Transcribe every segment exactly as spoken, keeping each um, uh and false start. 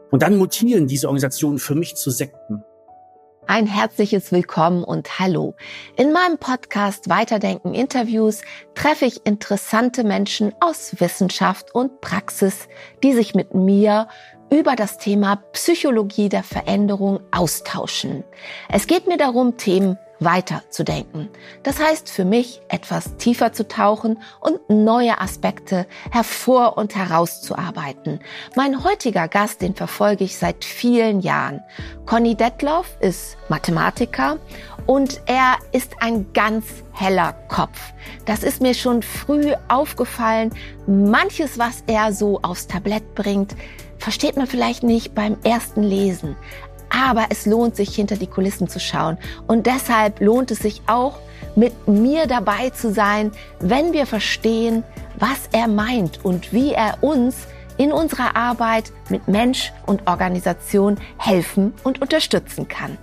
Und dann mutieren diese Organisationen für mich zu Sekten. Ein herzliches Willkommen und Hallo. In meinem Podcast Weiterdenken Interviews treffe ich interessante Menschen aus Wissenschaft und Praxis, die sich mit mir über das Thema Psychologie der Veränderung austauschen. Es geht mir darum, Themen weiterzudenken. Das heißt für mich, etwas tiefer zu tauchen und neue Aspekte hervor- und herauszuarbeiten. Mein heutiger Gast, den verfolge ich seit vielen Jahren. Conny Detloff ist Mathematiker und er ist ein ganz heller Kopf. Das ist mir schon früh aufgefallen. Manches, was er so aufs Tablett bringt, versteht man vielleicht nicht beim ersten Lesen. Aber es lohnt sich, hinter die Kulissen zu schauen. Und deshalb lohnt es sich auch, mit mir dabei zu sein, wenn wir verstehen, was er meint und wie er uns in unserer Arbeit mit Mensch und Organisation helfen und unterstützen kann.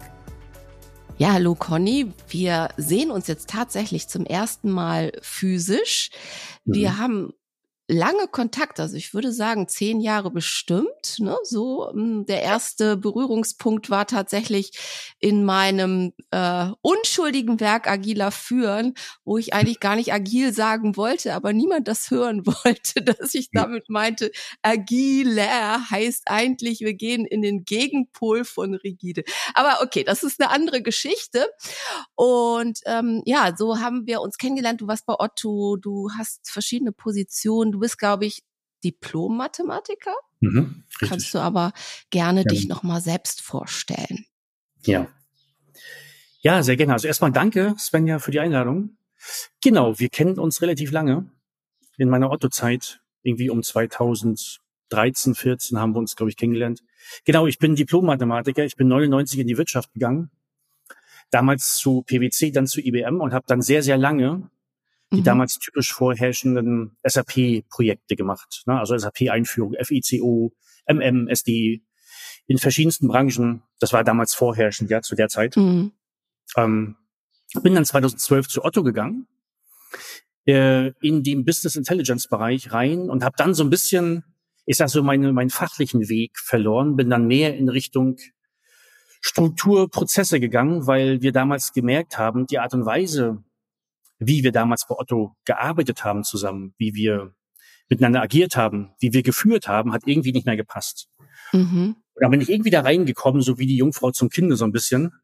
Ja, hallo Conny. Wir sehen uns jetzt tatsächlich zum ersten Mal physisch. Wir mhm. haben lange Kontakt, also ich würde sagen zehn Jahre bestimmt, ne? So der erste Berührungspunkt war tatsächlich in meinem äh, unschuldigen Werk Agiler Führen, wo ich eigentlich gar nicht agil sagen wollte, aber niemand das hören wollte, dass ich damit meinte, agiler heißt eigentlich, wir gehen in den Gegenpol von rigide. Aber okay, das ist eine andere Geschichte. Und ähm, ja, so haben wir uns kennengelernt. Du warst bei Otto, du hast verschiedene Positionen. Du bist, glaube ich, Diplom-Mathematiker. Mhm, Kannst du aber gerne ja. dich nochmal selbst vorstellen. Ja. Ja, sehr gerne. Also erstmal danke, Svenja, für die Einladung. Genau, wir kennen uns relativ lange. In meiner Otto-Zeit, irgendwie um zweitausenddreizehn, vierzehn haben wir uns, glaube ich, kennengelernt. Genau, ich bin Diplom-Mathematiker. Ich bin neunundneunzig in die Wirtschaft gegangen. Damals zu P W C, dann zu I B M und habe dann sehr, sehr lange die mhm. damals typisch vorherrschenden S A P-Projekte gemacht. Ne? Also S A P-Einführung, F I C O, M M, S D, in verschiedensten Branchen. Das war damals vorherrschend, ja, zu der Zeit. Mhm. Ähm, bin dann zweitausendzwölf zu Otto gegangen, äh, in den Business Intelligence-Bereich rein und habe dann so ein bisschen, ich sag so, meine, meinen fachlichen Weg verloren, bin dann mehr in Richtung Strukturprozesse gegangen, weil wir damals gemerkt haben, die Art und Weise, wie wir damals bei Otto gearbeitet haben zusammen, wie wir miteinander agiert haben, wie wir geführt haben, hat irgendwie nicht mehr gepasst. Mhm. Und da bin ich irgendwie da reingekommen, so wie die Jungfrau zum Kinde so ein bisschen,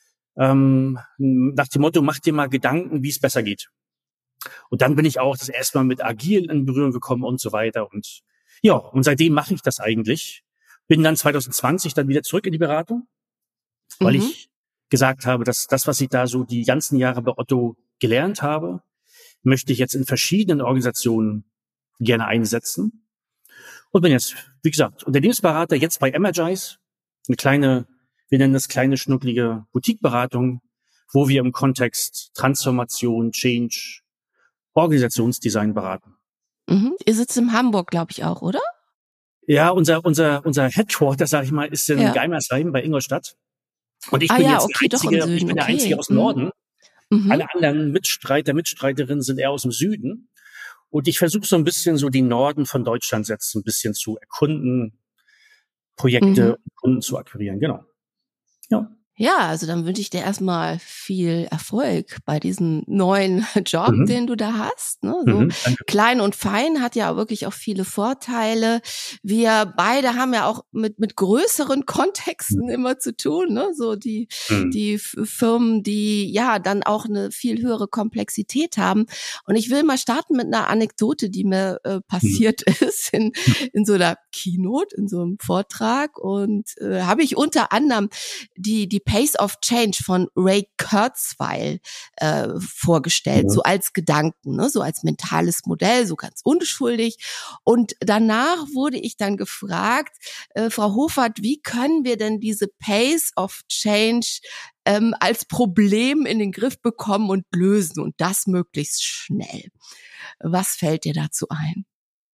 ähm, nach dem Motto, mach dir mal Gedanken, wie es besser geht. Und dann bin ich auch das erste Mal mit Agil in Berührung gekommen und so weiter. Und ja, und seitdem mache ich das eigentlich. Bin dann zweitausendzwanzig dann wieder zurück in die Beratung, weil mhm. ich gesagt habe, dass das, was ich da so die ganzen Jahre bei Otto gelernt habe, möchte ich jetzt in verschiedenen Organisationen gerne einsetzen. Und bin jetzt, wie gesagt, Unternehmensberater, jetzt bei Energize, eine kleine, wir nennen das kleine, schnucklige Boutique-Beratung, wo wir im Kontext Transformation, Change, Organisationsdesign beraten. Mhm. Ihr sitzt in Hamburg, glaube ich auch, oder? Ja, unser unser unser Headquarter, sag ich mal, ist in ja. Geimersheim bei Ingolstadt. Und ich ah, bin ja, jetzt okay, der Einzige, doch im Süden. ich bin der okay. Einzige aus mhm. Norden. Mhm. Alle anderen Mitstreiter, Mitstreiterinnen sind eher aus dem Süden. Und ich versuche so ein bisschen so den Norden von Deutschland jetzt ein bisschen zu erkunden, Projekte mhm. und Kunden zu akquirieren. Genau. Ja. Ja, also dann wünsche ich dir erstmal viel Erfolg bei diesem neuen Job, Mhm. den du da hast. Ne? So Mhm, klein und fein hat ja wirklich auch viele Vorteile. Wir beide haben ja auch mit mit größeren Kontexten mhm. immer zu tun. Ne? So die mhm. die Firmen, die ja dann auch eine viel höhere Komplexität haben. Und ich will mal starten mit einer Anekdote, die mir äh, passiert mhm. ist in in so einer Keynote, in so einem Vortrag. Und äh, habe ich unter anderem die die Pace of Change von Ray Kurzweil äh, vorgestellt, ja. so als Gedanken, ne, so als mentales Modell, so ganz unschuldig. Und danach wurde ich dann gefragt, äh, Frau Hofert, wie können wir denn diese Pace of Change ähm, als Problem in den Griff bekommen und lösen und das möglichst schnell? Was fällt dir dazu ein?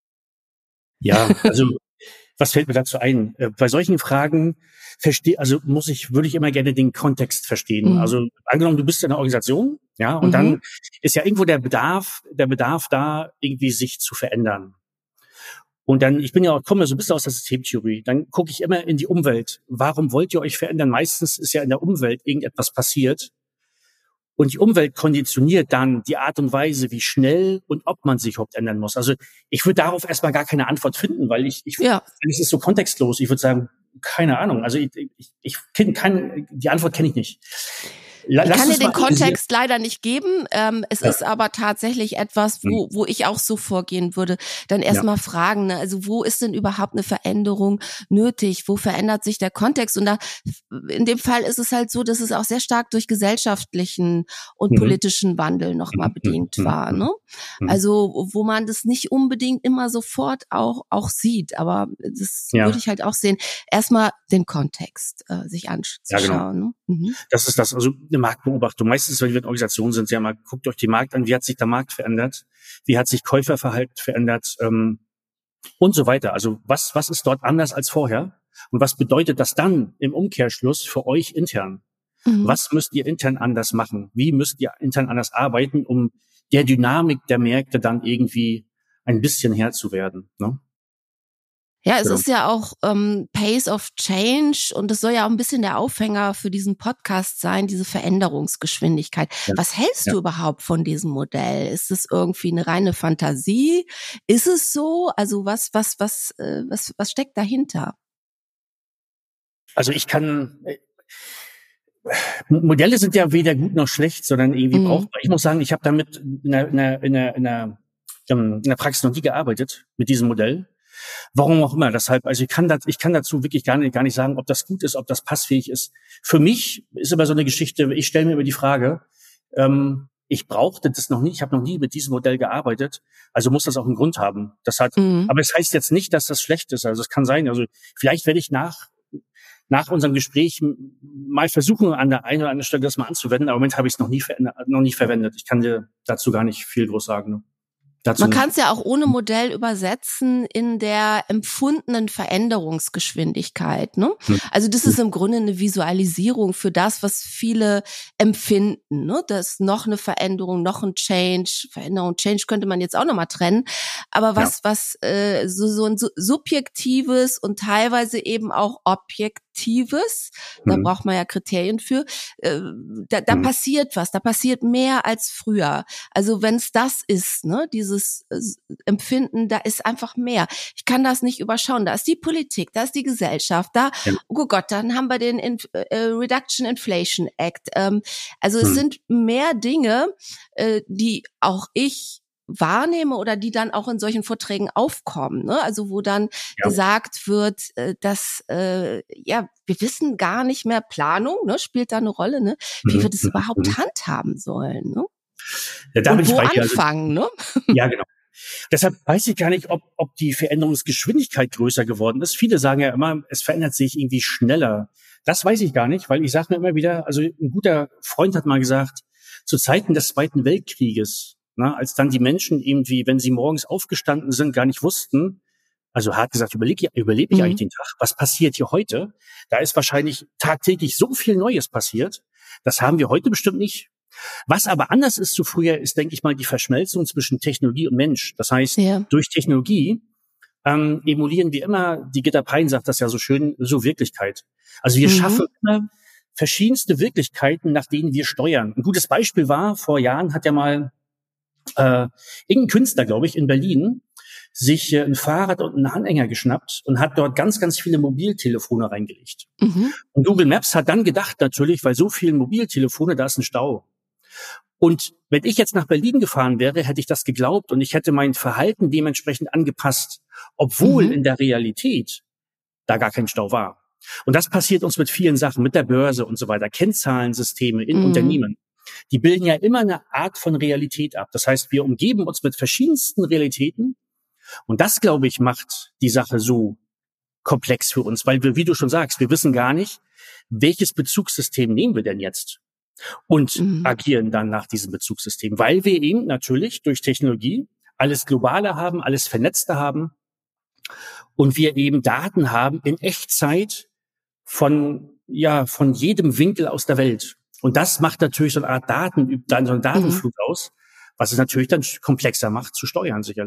Ja, also was fällt mir dazu ein? Äh, bei solchen Fragen verstehe, also muss ich, würde ich immer gerne den Kontext verstehen. Mhm. Also angenommen, du bist in einer Organisation, ja, und mhm. dann ist ja irgendwo der Bedarf, der Bedarf da, irgendwie sich zu verändern. Und dann, ich bin ja auch, komme ja so ein bisschen aus der Systemtheorie, dann gucke ich immer in die Umwelt. Warum wollt ihr euch verändern? Meistens ist ja in der Umwelt irgendetwas passiert. Und die Umwelt konditioniert dann die Art und Weise, wie schnell und ob man sich überhaupt ändern muss. Also ich würde darauf erstmal gar keine Antwort finden, weil ich, ich ja. es ist so kontextlos. Ich würde sagen, keine Ahnung. Also ich, ich, ich kann, die Antwort kenne ich nicht. Ich kann dir den Kontext leider nicht geben. Ähm, es ja. ist aber tatsächlich etwas, wo, wo ich auch so vorgehen würde. Dann erstmal ja. fragen, ne? Also wo ist denn überhaupt eine Veränderung nötig? Wo verändert sich der Kontext? Und da, in dem Fall ist es halt so, dass es auch sehr stark durch gesellschaftlichen und mhm. politischen Wandel nochmal bedingt mhm. war, ne? Mhm. Also, wo man das nicht unbedingt immer sofort auch, auch sieht. Aber das ja. würde ich halt auch sehen. Erstmal den Kontext, äh, sich anzuschauen. Ja, genau. Ne? Mhm. Das ist das, also, Marktbeobachtung. Meistens, wenn wir in Organisationen sind, ja mal, guckt euch den Markt an, wie hat sich der Markt verändert, wie hat sich Käuferverhalten verändert ähm, und so weiter. Also was was ist dort anders als vorher und was bedeutet das dann im Umkehrschluss für euch intern? Mhm. Was müsst ihr intern anders machen? Wie müsst ihr intern anders arbeiten, um der Dynamik der Märkte dann irgendwie ein bisschen Herr zu werden, ne? Ja, es genau. ist ja auch ähm, Pace of Change und es soll ja auch ein bisschen der Aufhänger für diesen Podcast sein, diese Veränderungsgeschwindigkeit. Ja. Was hältst ja. du überhaupt von diesem Modell? Ist es irgendwie eine reine Fantasie? Ist es so? Also was, was, was, äh, was, was steckt dahinter? Also ich kann, äh, Modelle sind ja weder gut noch schlecht, sondern irgendwie mhm. brauchbar. Ich muss sagen, ich habe damit in der, in der, in der, in der, in der Praxis noch nie gearbeitet mit diesem Modell. Warum auch immer. Deshalb, also ich kann, das, ich kann dazu wirklich gar nicht, gar nicht sagen, ob das gut ist, ob das passfähig ist. Für mich ist aber so eine Geschichte, ich stelle mir immer die Frage, ähm, ich brauchte das noch nie, ich habe noch nie mit diesem Modell gearbeitet, also muss das auch einen Grund haben. Das hat, mhm. aber es heißt jetzt nicht, dass das schlecht ist. Also es kann sein, also vielleicht werde ich nach nach unserem Gespräch mal versuchen, an der einen oder anderen Stelle das mal anzuwenden, aber im Moment habe ich es noch nie, noch nie verwendet. Ich kann dir dazu gar nicht viel groß sagen. Ne? Dazu Man kann es ja auch ohne Modell übersetzen in der empfundenen Veränderungsgeschwindigkeit. Ne? Hm. Also das ist im Grunde eine Visualisierung für das, was viele empfinden. Ne? Das ist noch eine Veränderung, noch ein Change. Veränderung, Change könnte man jetzt auch nochmal trennen. Aber was, ja. was äh, so, so ein subjektives und teilweise eben auch objektives, hm. da braucht man ja Kriterien für, äh, da, da hm. passiert was, da passiert mehr als früher. Also wenn es das ist, ne, dieses Empfinden, da ist einfach mehr. Ich kann das nicht überschauen. Da ist die Politik, da ist die Gesellschaft, da, ja. oh Gott, dann haben wir den In- äh, Reduction Inflation Act. Ähm, also es hm. sind mehr Dinge, äh, die auch ich wahrnehme oder die dann auch in solchen Vorträgen aufkommen, ne? Also wo dann ja. gesagt wird, äh, dass äh, ja wir wissen gar nicht mehr, Planung, ne, spielt da eine Rolle, ne, wie mhm. wir das mhm. überhaupt handhaben sollen, ne? Ja, da und bin ich wo bei dir. anfangen, also, ne? Ja, genau. Deshalb weiß ich gar nicht, ob, ob die Veränderungsgeschwindigkeit größer geworden ist. Viele sagen ja immer, es verändert sich irgendwie schneller. Das weiß ich gar nicht, weil ich sage mir immer wieder, also ein guter Freund hat mal gesagt, zu Zeiten des Zweiten Weltkrieges, na, als dann die Menschen irgendwie, wenn sie morgens aufgestanden sind, gar nicht wussten, also hart gesagt, überlebe überlebe ich mhm. eigentlich den Tag, was passiert hier heute? Da ist wahrscheinlich tagtäglich so viel Neues passiert, das haben wir heute bestimmt nicht. Was aber anders ist zu früher, ist, denke ich mal, die Verschmelzung zwischen Technologie und Mensch. Das heißt, ja. durch Technologie ähm, emulieren wir immer, die Gitta Pein sagt das ja so schön, so Wirklichkeit. Also wir mhm. schaffen immer verschiedenste Wirklichkeiten, nach denen wir steuern. Ein gutes Beispiel war, vor Jahren hat ja mal äh, irgendein Künstler, glaube ich, in Berlin sich äh, ein Fahrrad und einen Anhänger geschnappt und hat dort ganz, ganz viele Mobiltelefone reingelegt. Mhm. Und Google Maps hat dann gedacht natürlich, weil so viele Mobiltelefone, da ist ein Stau. Und wenn ich jetzt nach Berlin gefahren wäre, hätte ich das geglaubt und ich hätte mein Verhalten dementsprechend angepasst, obwohl mhm. in der Realität da gar kein Stau war. Und das passiert uns mit vielen Sachen, mit der Börse und so weiter, Kennzahlensysteme in mhm. Unternehmen. Die bilden ja immer eine Art von Realität ab. Das heißt, wir umgeben uns mit verschiedensten Realitäten und das, glaube ich, macht die Sache so komplex für uns, weil wir, wie du schon sagst, wir wissen gar nicht, welches Bezugssystem nehmen wir denn jetzt? Und mhm. agieren dann nach diesem Bezugssystem, weil wir eben natürlich durch Technologie alles Globale haben, alles Vernetzte haben und wir eben Daten haben in Echtzeit von, ja, von jedem Winkel aus der Welt. Und das macht natürlich so eine Art Daten, dann so einen Datenflug mhm. aus, was es natürlich dann komplexer macht zu steuern, sicherlich.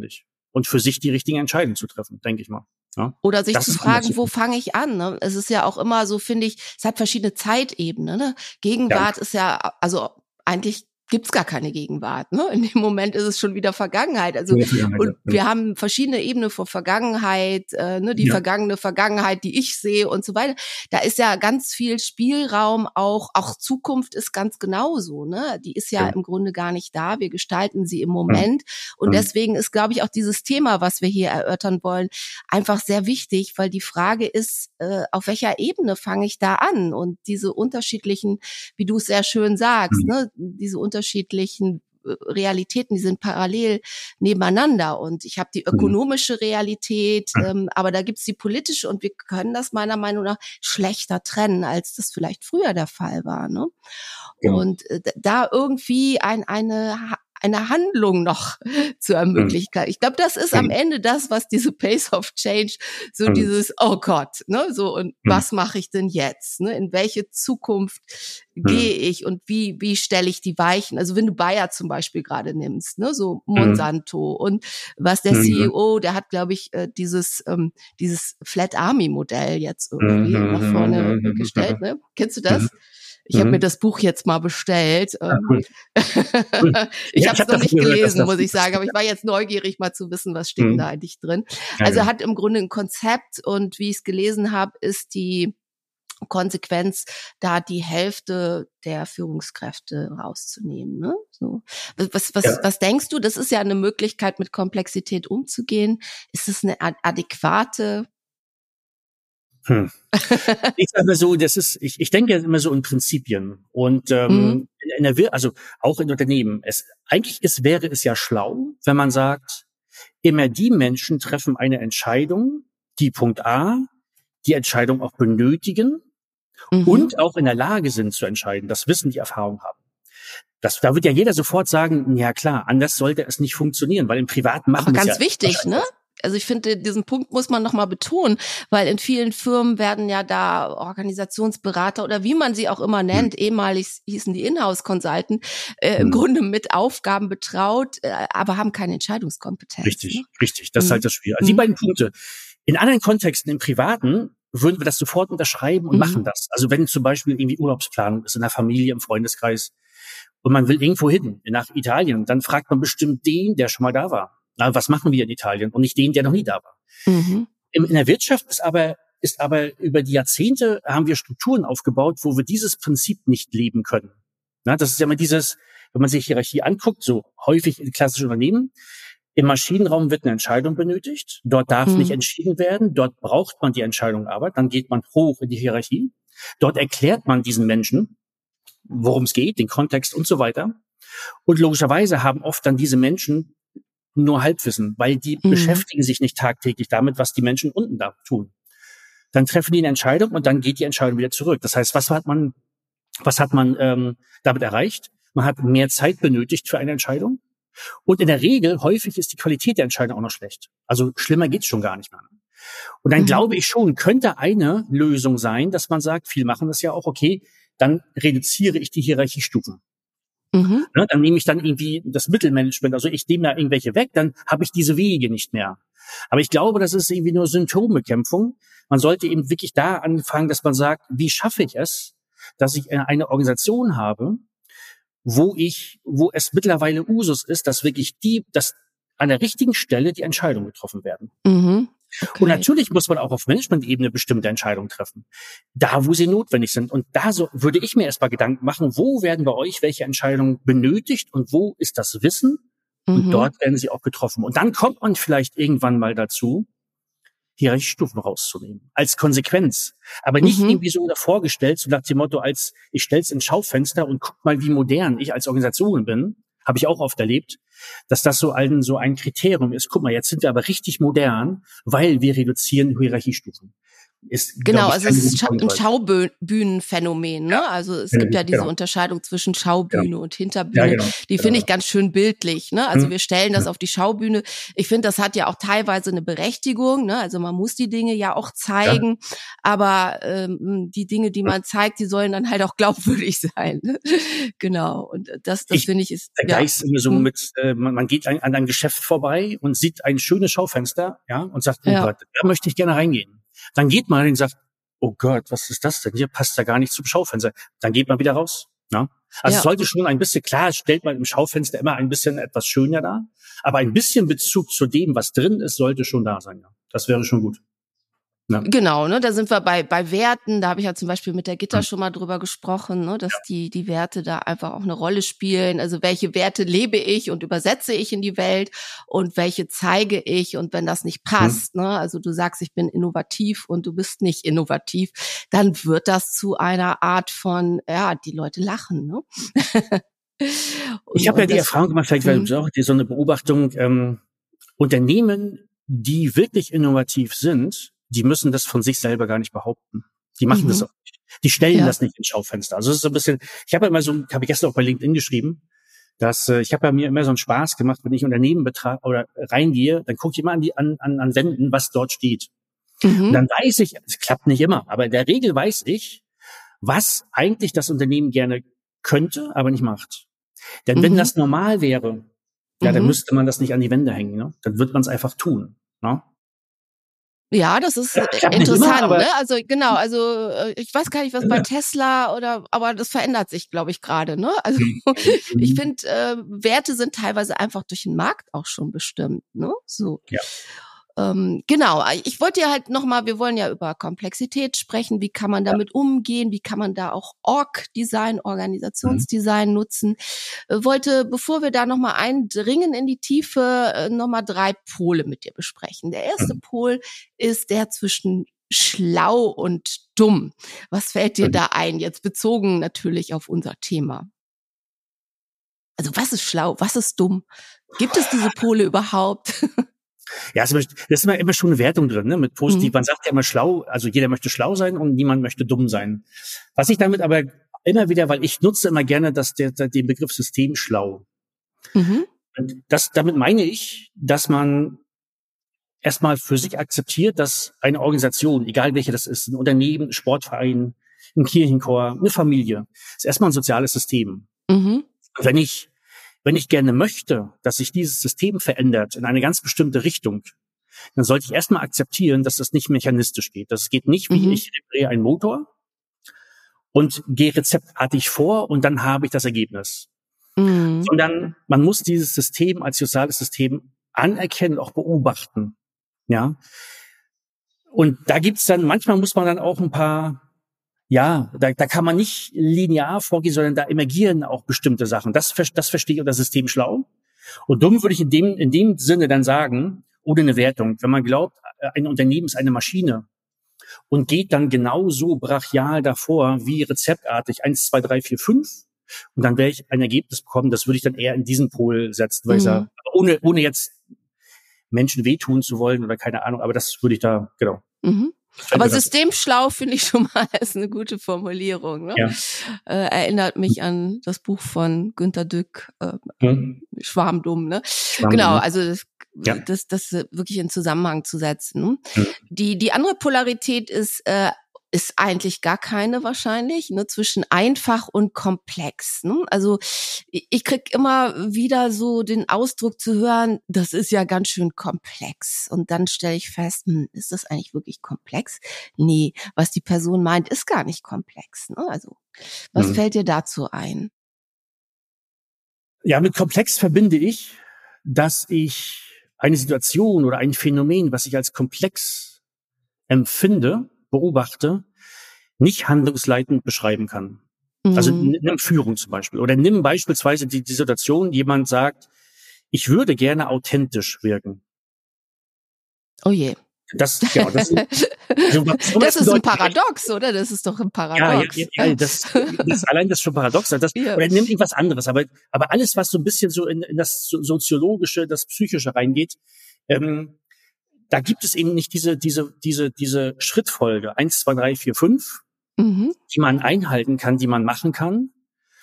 und für sich die richtigen Entscheidungen zu treffen, denke ich mal. Ja? Oder sich Das zu ist fragen, wo fange ich an? Ne? Es ist ja auch immer so, finde ich, es hat verschiedene Zeitebenen. Ne? Gegenwart ja. ist ja, also eigentlich gibt's gar keine Gegenwart. Ne? In dem Moment ist es schon wieder Vergangenheit. Also ja, Vergangenheit, und ja. wir haben verschiedene Ebenen von Vergangenheit, äh, ne, die ja. vergangene Vergangenheit, die ich sehe und so weiter. Da ist ja ganz viel Spielraum, auch auch Zukunft ist ganz genauso. Ne? Die ist ja, ja im Grunde gar nicht da. Wir gestalten sie im Moment. Ja. Und deswegen ist, glaube ich, auch dieses Thema, was wir hier erörtern wollen, einfach sehr wichtig, weil die Frage ist, äh, auf welcher Ebene fange ich da an? Und diese unterschiedlichen, wie du es sehr schön sagst, ja. ne, diese unterschiedlichen unterschiedlichen Realitäten, die sind parallel nebeneinander und ich habe die ökonomische Realität, ähm, aber da gibt's die politische und wir können das meiner Meinung nach schlechter trennen, als das vielleicht früher der Fall war. Ne? Ja. Und äh, da irgendwie ein, eine eine Handlung noch zu ermöglichen. Mhm. Ich glaube, das ist mhm. am Ende das, was diese Pace of Change, so mhm. dieses, oh Gott, ne, so und mhm. was mache ich denn jetzt? Ne, in welche Zukunft mhm. gehe ich und wie wie stelle ich die Weichen? Also wenn du Bayer zum Beispiel gerade nimmst, ne, so Monsanto mhm. und was der mhm. C E O, der hat, glaube ich, dieses ähm, dieses Flat Army Modell jetzt irgendwie mhm. nach vorne mhm. gestellt. Ne? Kennst du das? Mhm. Ich habe mhm. mir das Buch jetzt mal bestellt. Ja, cool. Cool. ich ja, habe es noch nicht gelesen, muss ich sagen, aber ich war jetzt neugierig, mal zu wissen, was steht mhm. da eigentlich drin. Ja, also ja. hat im Grunde ein Konzept und wie ich es gelesen habe, ist die Konsequenz, da die Hälfte der Führungskräfte rauszunehmen. Ne? So. Was, was, ja. was denkst du? Das ist ja eine Möglichkeit, mit Komplexität umzugehen. Ist es eine adäquate Hm. Ich sage mal so, das ist, ich, ich denke immer so in Prinzipien und ähm, mhm. in der, also auch in Unternehmen. Es eigentlich ist, wäre es ja schlau, wenn man sagt, immer die Menschen treffen eine Entscheidung, die Punkt A, die Entscheidung auch benötigen mhm. und auch in der Lage sind zu entscheiden, das Wissen, die Erfahrung haben. Das, da wird ja jeder sofort sagen, ja klar, anders sollte es nicht funktionieren, weil im Privaten machen wir es ja. Aber ganz wichtig, ne? Also ich finde, diesen Punkt muss man nochmal betonen, weil in vielen Firmen werden ja da Organisationsberater oder wie man sie auch immer nennt, hm. ehemalig hießen die Inhouse-Consultant, äh, hm. im Grunde mit Aufgaben betraut, äh, aber haben keine Entscheidungskompetenz. Richtig, ne? richtig. Das hm. ist halt das Spiel. Also hm. die beiden Punkte. In anderen Kontexten, im Privaten, würden wir das sofort unterschreiben und hm. machen das. Also wenn zum Beispiel irgendwie Urlaubsplanung ist in der Familie, im Freundeskreis und man will irgendwo hin, nach Italien, dann fragt man bestimmt den, der schon mal da war. Na, was machen wir in Italien? Und nicht den, der noch nie da war. Mhm. In der Wirtschaft ist aber, ist aber über die Jahrzehnte haben wir Strukturen aufgebaut, wo wir dieses Prinzip nicht leben können. Na, das ist ja immer dieses, wenn man sich Hierarchie anguckt, so häufig in klassischen Unternehmen, im Maschinenraum wird eine Entscheidung benötigt. Dort darf mhm. nicht entschieden werden. Dort braucht man die Entscheidung aber. Dann geht man hoch in die Hierarchie. Dort erklärt man diesen Menschen, worum es geht, den Kontext und so weiter. Und logischerweise haben oft dann diese Menschen nur Halbwissen, weil die mhm. beschäftigen sich nicht tagtäglich damit, was die Menschen unten da tun. Dann treffen die eine Entscheidung und dann geht die Entscheidung wieder zurück. Das heißt, was hat man, was hat man ähm, damit erreicht? Man hat mehr Zeit benötigt für eine Entscheidung. Und in der Regel, häufig ist die Qualität der Entscheidung auch noch schlecht. Also schlimmer geht's schon gar nicht mehr. Und dann mhm. glaube ich schon, könnte eine Lösung sein, dass man sagt, viele machen das ja auch, okay, dann reduziere ich die Hierarchiestufen. Mhm. Ja, dann nehme ich dann irgendwie das Mittelmanagement, also ich nehme da irgendwelche weg, dann habe ich diese Wege nicht mehr. Aber ich glaube, das ist irgendwie nur Symptombekämpfung. Man sollte eben wirklich da anfangen, dass man sagt, wie schaffe ich es, dass ich eine Organisation habe, wo ich, wo es mittlerweile Usus ist, dass wirklich die, dass an der richtigen Stelle die Entscheidungen getroffen werden. Mhm. Okay. Und natürlich muss man auch auf Management-Ebene bestimmte Entscheidungen treffen. Da, wo sie notwendig sind. Und da so würde ich mir erstmal Gedanken machen, wo werden bei euch welche Entscheidungen benötigt und wo ist das Wissen? Mhm. Und dort werden sie auch getroffen. Und dann kommt man vielleicht irgendwann mal dazu, Hierarchiestufen rauszunehmen. Als Konsequenz. Aber nicht mhm. irgendwie so davor gestellt, so nach dem Motto, als ich stell's ins Schaufenster und guck mal, wie modern ich als Organisation bin. Habe ich auch oft erlebt, dass das so ein, so ein Kriterium ist. Guck mal, jetzt sind wir aber richtig modern, weil wir reduzieren Hierarchiestufen. ist, genau, ich, also es ist ein Schaubühnenphänomen, ne? Also es ja, gibt ja diese genau. Unterscheidung zwischen Schaubühne genau. und Hinterbühne. Ja, genau. Die finde ich ganz schön bildlich, ne? Also hm. wir stellen das auf die Schaubühne. Ich finde, das hat ja auch teilweise eine Berechtigung, ne? Also man muss die Dinge ja auch zeigen, ja. aber ähm, die Dinge, die man zeigt, die sollen dann halt auch glaubwürdig sein. Ne? Genau. Und das, das finde ich ist. Der Geist ja. so mit, äh, man, man geht an, an einem Geschäft vorbei und sieht ein schönes Schaufenster, ja, und sagt, oh ja. Gott, da möchte ich gerne reingehen. Dann geht man und sagt, oh Gott, was ist das denn? Hier passt ja gar nicht zum Schaufenster. Dann geht man wieder raus. Ne? Also ja. es sollte schon ein bisschen, klar, stellt man im Schaufenster immer ein bisschen etwas schöner dar, aber ein bisschen Bezug zu dem, was drin ist, sollte schon da sein. Ja. Das wäre schon gut. Ja. Genau, ne, da sind wir bei bei Werten. Da habe ich ja zum Beispiel mit der Gitta hm. schon mal drüber gesprochen, ne, dass ja. die die Werte da einfach auch eine Rolle spielen. Also welche Werte lebe ich und übersetze ich in die Welt und welche zeige ich, und wenn das nicht passt, hm. ne, also du sagst, ich bin innovativ und du bist nicht innovativ, dann wird das zu einer Art von, ja, die Leute lachen, ne? Ich habe ja die Erfahrung gemacht, vielleicht hm. auch die, so eine Beobachtung, ähm, Unternehmen, die wirklich innovativ sind, die müssen das von sich selber gar nicht behaupten. Die machen mhm. das auch nicht. Die stellen ja. das nicht ins Schaufenster. Also es ist so ein bisschen, ich habe ja immer so, habe ich gestern auch bei LinkedIn geschrieben, dass äh, ich habe ja mir immer so einen Spaß gemacht, wenn ich Unternehmen betrage oder reingehe, dann gucke ich immer an die an, an, an Wänden, was dort steht. Mhm. Und dann weiß ich, es klappt nicht immer, aber in der Regel weiß ich, was eigentlich das Unternehmen gerne könnte, aber nicht macht. Denn mhm. wenn das normal wäre, ja, mhm. dann müsste man das nicht an die Wände hängen. Ne? Dann wird man es einfach tun. Ne? Ja, das ist ja, interessant, immer, ne? Also genau, also ich weiß gar nicht, was ja. bei Tesla oder, aber das verändert sich, glaube ich, gerade, ne? Also ich finde, äh, Werte sind teilweise einfach durch den Markt auch schon bestimmt, ne? So. Ja. Ähm, genau, ich wollte ja halt nochmal, wir wollen ja über Komplexität sprechen, wie kann man damit ja. umgehen, wie kann man da auch Org-Design, Organisationsdesign mhm. nutzen. Äh, wollte, bevor wir da nochmal eindringen in die Tiefe, äh, nochmal drei Pole mit dir besprechen. Der erste mhm. Pol ist der zwischen schlau und dumm. Was fällt dir mhm. da ein, jetzt bezogen natürlich auf unser Thema? Also was ist schlau, was ist dumm? Gibt es diese Pole überhaupt? Ja, das ist immer, immer schon eine Wertung drin, ne? Mit positiv. Mhm. Man sagt ja immer schlau, also jeder möchte schlau sein und niemand möchte dumm sein. Was ich damit aber immer wieder, weil ich nutze immer gerne das, der, den Begriff systemschlau. Mhm. Und das, damit meine ich, dass man erstmal für sich akzeptiert, dass eine Organisation, egal welche das ist, ein Unternehmen, ein Sportverein, ein Kirchenchor, eine Familie, ist erstmal ein soziales System. Mhm. Und wenn ich Wenn ich gerne möchte, dass sich dieses System verändert in eine ganz bestimmte Richtung, dann sollte ich erstmal akzeptieren, dass das nicht mechanistisch geht. Das geht nicht wie mhm. ich repariere einen Motor und gehe rezeptartig vor und dann habe ich das Ergebnis. Mhm. Sondern man muss dieses System als soziales System anerkennen, auch beobachten. Ja. Und da gibt's dann, manchmal muss man dann auch ein paar Ja, da, da kann man nicht linear vorgehen, sondern da emergieren auch bestimmte Sachen. Das, das verstehe ich unter System schlau. Und dumm würde ich in dem, in dem Sinne dann sagen, ohne eine Wertung, wenn man glaubt, ein Unternehmen ist eine Maschine und geht dann genauso brachial davor wie rezeptartig eins, zwei, drei, vier, fünf und dann werde ich ein Ergebnis bekommen, das würde ich dann eher in diesen Pol setzen, weil mhm. ich sage, ohne, ohne jetzt Menschen wehtun zu wollen oder keine Ahnung, aber das würde ich da, genau. Mhm. Aber systemschlau finde ich schon mal ist eine gute Formulierung. Ne? Ja. Äh, erinnert mich an das Buch von Günter Dück, äh, hm. Schwarmdumm. Ne? Schwarmdumm. Genau, also das, ja. das, das wirklich in Zusammenhang zu setzen. Hm. Die die andere Polarität ist äh, ist eigentlich gar keine wahrscheinlich, ne, zwischen einfach und komplex. Ne? Also ich krieg immer wieder so den Ausdruck zu hören, das ist ja ganz schön komplex. Und dann stelle ich fest, hm, ist das eigentlich wirklich komplex? Nee, was die Person meint, ist gar nicht komplex. Ne? Also was hm. fällt dir dazu ein? Ja, mit komplex verbinde ich, dass ich eine Situation oder ein Phänomen, was ich als komplex empfinde, beobachte, nicht handlungsleitend beschreiben kann. Mhm. Also nimm Führung zum Beispiel. Oder nimm beispielsweise die, die Situation, jemand sagt, ich würde gerne authentisch wirken. Oh je. Das, ja, das, also, das ist ein Paradox, oder? Das ist doch ein Paradox. Ja, ja, ja das, das allein das ist schon paradox. Das, ja. Oder nimm irgendwas anderes. Aber, aber alles, was so ein bisschen so in, in das Soziologische, das Psychische reingeht, ähm, da gibt es eben nicht diese, diese, diese, diese Schrittfolge, eins, zwei, drei, vier, fünf, mhm. die man einhalten kann, die man machen kann,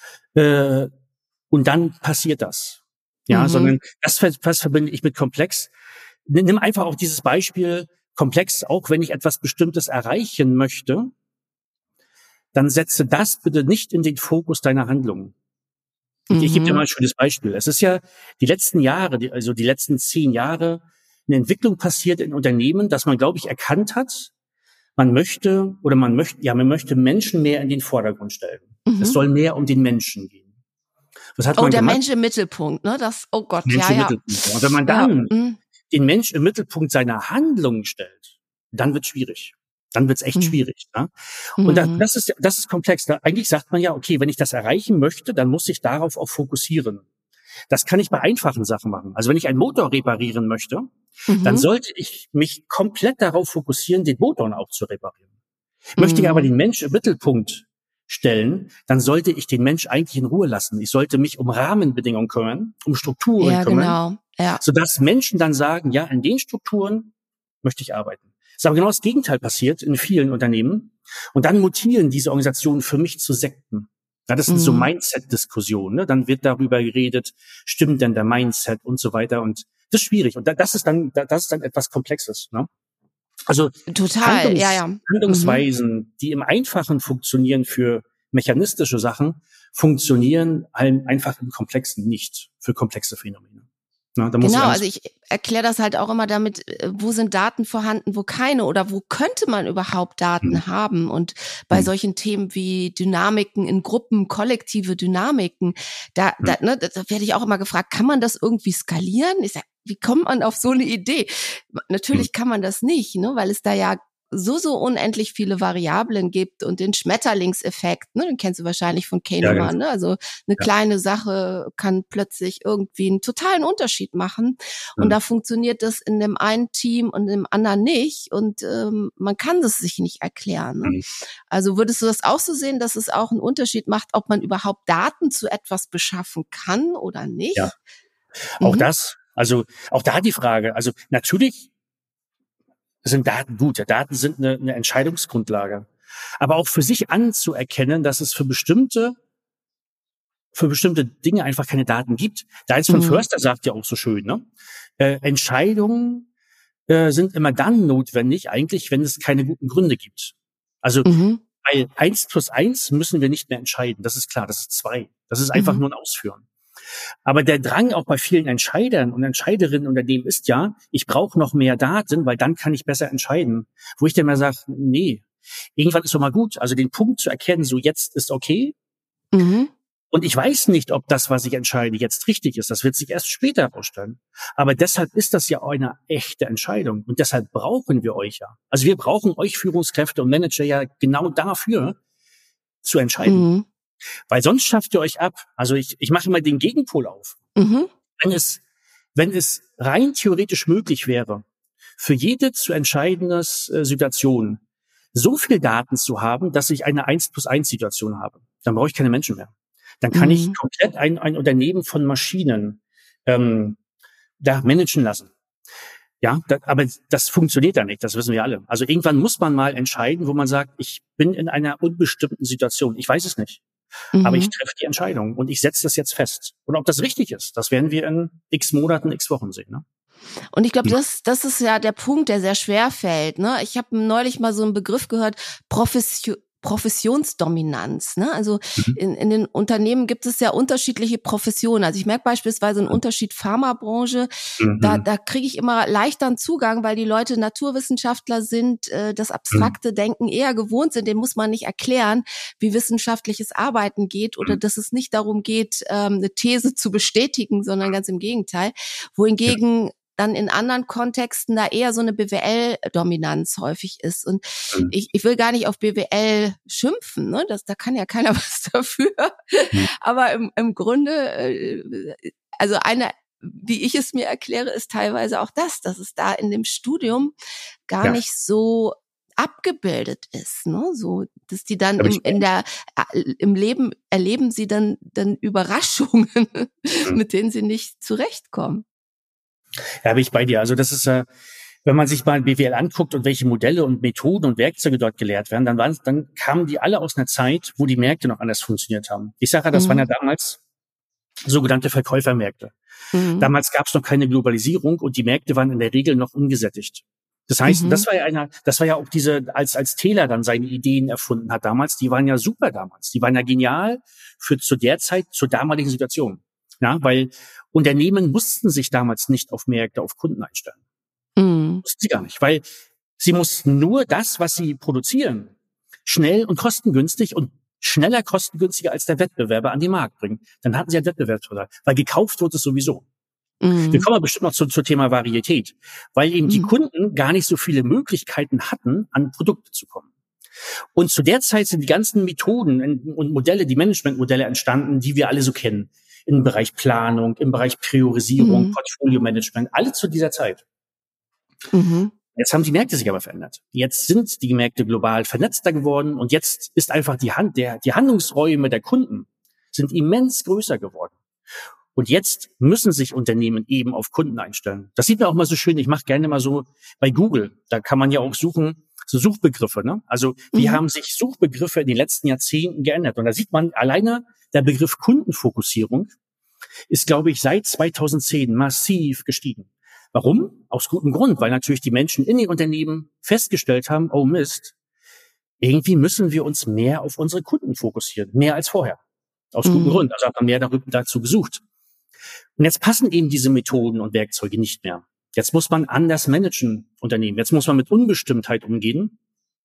äh, und dann passiert das. Ja, mhm. sondern das, das verbinde ich mit komplex. Nimm einfach auch dieses Beispiel komplex, auch wenn ich etwas Bestimmtes erreichen möchte, dann setze das bitte nicht in den Fokus deiner Handlungen. Mhm. Ich gebe dir mal ein schönes Beispiel. Es ist ja die letzten Jahre, die, also die letzten zehn Jahre, eine Entwicklung passiert in Unternehmen, dass man, glaube ich, erkannt hat, man möchte oder man möchte, ja, man möchte Menschen mehr in den Vordergrund stellen. Mhm. Es soll mehr um den Menschen gehen. Was hat oh, man der gemacht? Mensch im Mittelpunkt, ne? Das, oh Gott, Mensch ja, im ja. Mittelpunkt. Und wenn man dann ja. den Mensch im Mittelpunkt seiner Handlungen stellt, dann wird's schwierig. Dann wird's echt mhm. schwierig. Ne? Und das, das ist das ist komplex. Ne? Eigentlich sagt man ja, okay, wenn ich das erreichen möchte, dann muss ich darauf auch fokussieren. Das kann ich bei einfachen Sachen machen. Also wenn ich einen Motor reparieren möchte, mhm. dann sollte ich mich komplett darauf fokussieren, den Motor auch zu reparieren. Mhm. Möchte ich aber den Mensch im Mittelpunkt stellen, dann sollte ich den Mensch eigentlich in Ruhe lassen. Ich sollte mich um Rahmenbedingungen kümmern, um Strukturen ja, kümmern, genau. ja. sodass Menschen dann sagen, ja, in den Strukturen möchte ich arbeiten. Es ist aber genau das Gegenteil passiert in vielen Unternehmen. Und dann mutieren diese Organisationen für mich zu Sekten. Ja, das sind mhm. so Mindset-Diskussionen. Ne? Dann wird darüber geredet, stimmt denn der Mindset und so weiter. Und das ist schwierig. Und das ist dann, das ist dann etwas Komplexes. Ne? Also total, Handlungs- ja, ja. Handlungsweisen, mhm. die im Einfachen funktionieren für mechanistische Sachen, funktionieren einfach im Komplexen nicht für komplexe Phänomene. Na, da muss genau, ich also ich erkläre das halt auch immer damit, wo sind Daten vorhanden, wo keine oder wo könnte man überhaupt Daten mhm. haben. Und bei mhm. solchen Themen wie Dynamiken in Gruppen, kollektive Dynamiken, da, mhm. da, ne, da werde ich auch immer gefragt, kann man das irgendwie skalieren? Ich sage, wie kommt man auf so eine Idee? Natürlich kann man das nicht, ne, weil es da ja so, so unendlich viele Variablen gibt und den Schmetterlingseffekt, ne, den kennst du wahrscheinlich von Kahneman, ja, ne, also eine ja. kleine Sache kann plötzlich irgendwie einen totalen Unterschied machen und mhm. da funktioniert das in dem einen Team und im anderen nicht und ähm, man kann das sich nicht erklären, ne? Mhm. Also würdest du das auch so sehen, dass es auch einen Unterschied macht, ob man überhaupt Daten zu etwas beschaffen kann oder nicht? Ja, auch mhm. das, also auch da die Frage, also natürlich sind Daten gut. Daten sind eine, eine Entscheidungsgrundlage. Aber auch für sich anzuerkennen, dass es für bestimmte, für bestimmte Dinge einfach keine Daten gibt. Daniel von mhm. Förster sagt ja auch so schön, ne? Äh, Entscheidungen äh, sind immer dann notwendig, eigentlich, wenn es keine guten Gründe gibt. Also, mhm. bei eins plus eins müssen wir nicht mehr entscheiden. Das ist klar, das ist zwei. Das ist einfach mhm. nur ein Ausführen. Aber der Drang auch bei vielen Entscheidern und Entscheiderinnen unter dem ist ja, ich brauche noch mehr Daten, weil dann kann ich besser entscheiden. Wo ich dann mal sage, nee, irgendwann ist doch mal gut. Also den Punkt zu erkennen, so jetzt ist okay. Mhm. Und ich weiß nicht, ob das, was ich entscheide, jetzt richtig ist. Das wird sich erst später herausstellen. Aber deshalb ist das ja eine echte Entscheidung. Und deshalb brauchen wir euch ja. Also wir brauchen euch Führungskräfte und Manager ja genau dafür zu entscheiden. Mhm. Weil sonst schafft ihr euch ab. Also ich, ich mache immer den Gegenpol auf. Mhm. Wenn es, wenn es rein theoretisch möglich wäre, für jede zu entscheidende äh, Situation so viel Daten zu haben, dass ich eine eins plus eins Situation habe, dann brauche ich keine Menschen mehr. Dann kann mhm. ich komplett ein, ein Unternehmen von Maschinen ähm, da managen lassen. Ja, da, aber das funktioniert ja nicht, das wissen wir alle. Also irgendwann muss man mal entscheiden, wo man sagt, ich bin in einer unbestimmten Situation. Ich weiß es nicht. Mhm. Aber ich treffe die Entscheidung und ich setze das jetzt fest. Und ob das richtig ist, das werden wir in x Monaten, x Wochen sehen. Ne? Und ich glaube, das, das ist ja der Punkt, der sehr schwer fällt. Ne? Ich habe neulich mal so einen Begriff gehört, Profession. Professionsdominanz, ne? Also mhm. in, in den Unternehmen gibt es ja unterschiedliche Professionen. Also ich merke beispielsweise einen Unterschied Pharmabranche, mhm. da, da kriege ich immer leichteren Zugang, weil die Leute Naturwissenschaftler sind, äh, das abstrakte mhm. Denken eher gewohnt sind, dem muss man nicht erklären, wie wissenschaftliches Arbeiten geht oder mhm. dass es nicht darum geht, ähm, eine These zu bestätigen, sondern ganz im Gegenteil. Wohingegen ja. dann in anderen Kontexten da eher so eine B W L-Dominanz häufig ist. Und mhm. ich, ich will gar nicht auf B W L schimpfen, ne? Das, da kann ja keiner was dafür. Mhm. Aber im, im Grunde, äh, also eine, wie ich es mir erkläre, ist teilweise auch das, dass es da in dem Studium gar ja. nicht so abgebildet ist, ne? So, dass die dann im, in der, im Leben erleben sie dann, dann Überraschungen, mhm. mit denen sie nicht zurechtkommen. Ja, bin ich bei dir. Also das ist ja, wenn man sich mal B W L anguckt und welche Modelle und Methoden und Werkzeuge dort gelehrt werden, dann, waren, dann kamen die alle aus einer Zeit, wo die Märkte noch anders funktioniert haben. Ich sage ja, das mhm. waren ja damals sogenannte Verkäufermärkte. Mhm. Damals gab es noch keine Globalisierung und die Märkte waren in der Regel noch ungesättigt. Das heißt, mhm. das war ja einer, das war ja auch diese, als als Taylor dann seine Ideen erfunden hat damals, die waren ja super damals, die waren ja genial für zu der Zeit, zur damaligen Situation. Ja, weil Unternehmen mussten sich damals nicht auf Märkte, auf Kunden einstellen. Mhm. Mussten sie gar nicht, weil sie mussten nur das, was sie produzieren, schnell und kostengünstig und schneller kostengünstiger als der Wettbewerber an den Markt bringen. Dann hatten sie einen Wettbewerbsvorteil, weil gekauft wurde es sowieso. Mhm. Wir kommen aber bestimmt noch zu, zum Thema Varietät, weil eben mhm. die Kunden gar nicht so viele Möglichkeiten hatten, an Produkte zu kommen. Und zu der Zeit sind die ganzen Methoden und Modelle, die Managementmodelle entstanden, die wir alle so kennen. Im Bereich Planung, im Bereich Priorisierung, mhm. Portfolio-Management, alle zu dieser Zeit. Mhm. Jetzt haben die Märkte sich aber verändert. Jetzt sind die Märkte global vernetzter geworden und jetzt ist einfach die Hand, der, die Handlungsräume der Kunden sind immens größer geworden. Und jetzt müssen sich Unternehmen eben auf Kunden einstellen. Das sieht man auch mal so schön. Ich mache gerne mal so bei Google. Da kann man ja auch suchen, so Suchbegriffe. Ne? Also wie mhm. haben sich Suchbegriffe in den letzten Jahrzehnten geändert? Und da sieht man alleine, der Begriff Kundenfokussierung ist, glaube ich, seit zweitausendzehn massiv gestiegen. Warum? Aus gutem Grund, weil natürlich die Menschen in den Unternehmen festgestellt haben, oh Mist, irgendwie müssen wir uns mehr auf unsere Kunden fokussieren, mehr als vorher. Aus mhm. gutem Grund, also hat man mehr darüber, dazu gesucht. Und jetzt passen eben diese Methoden und Werkzeuge nicht mehr. Jetzt muss man anders managen, Unternehmen. Jetzt muss man mit Unbestimmtheit umgehen,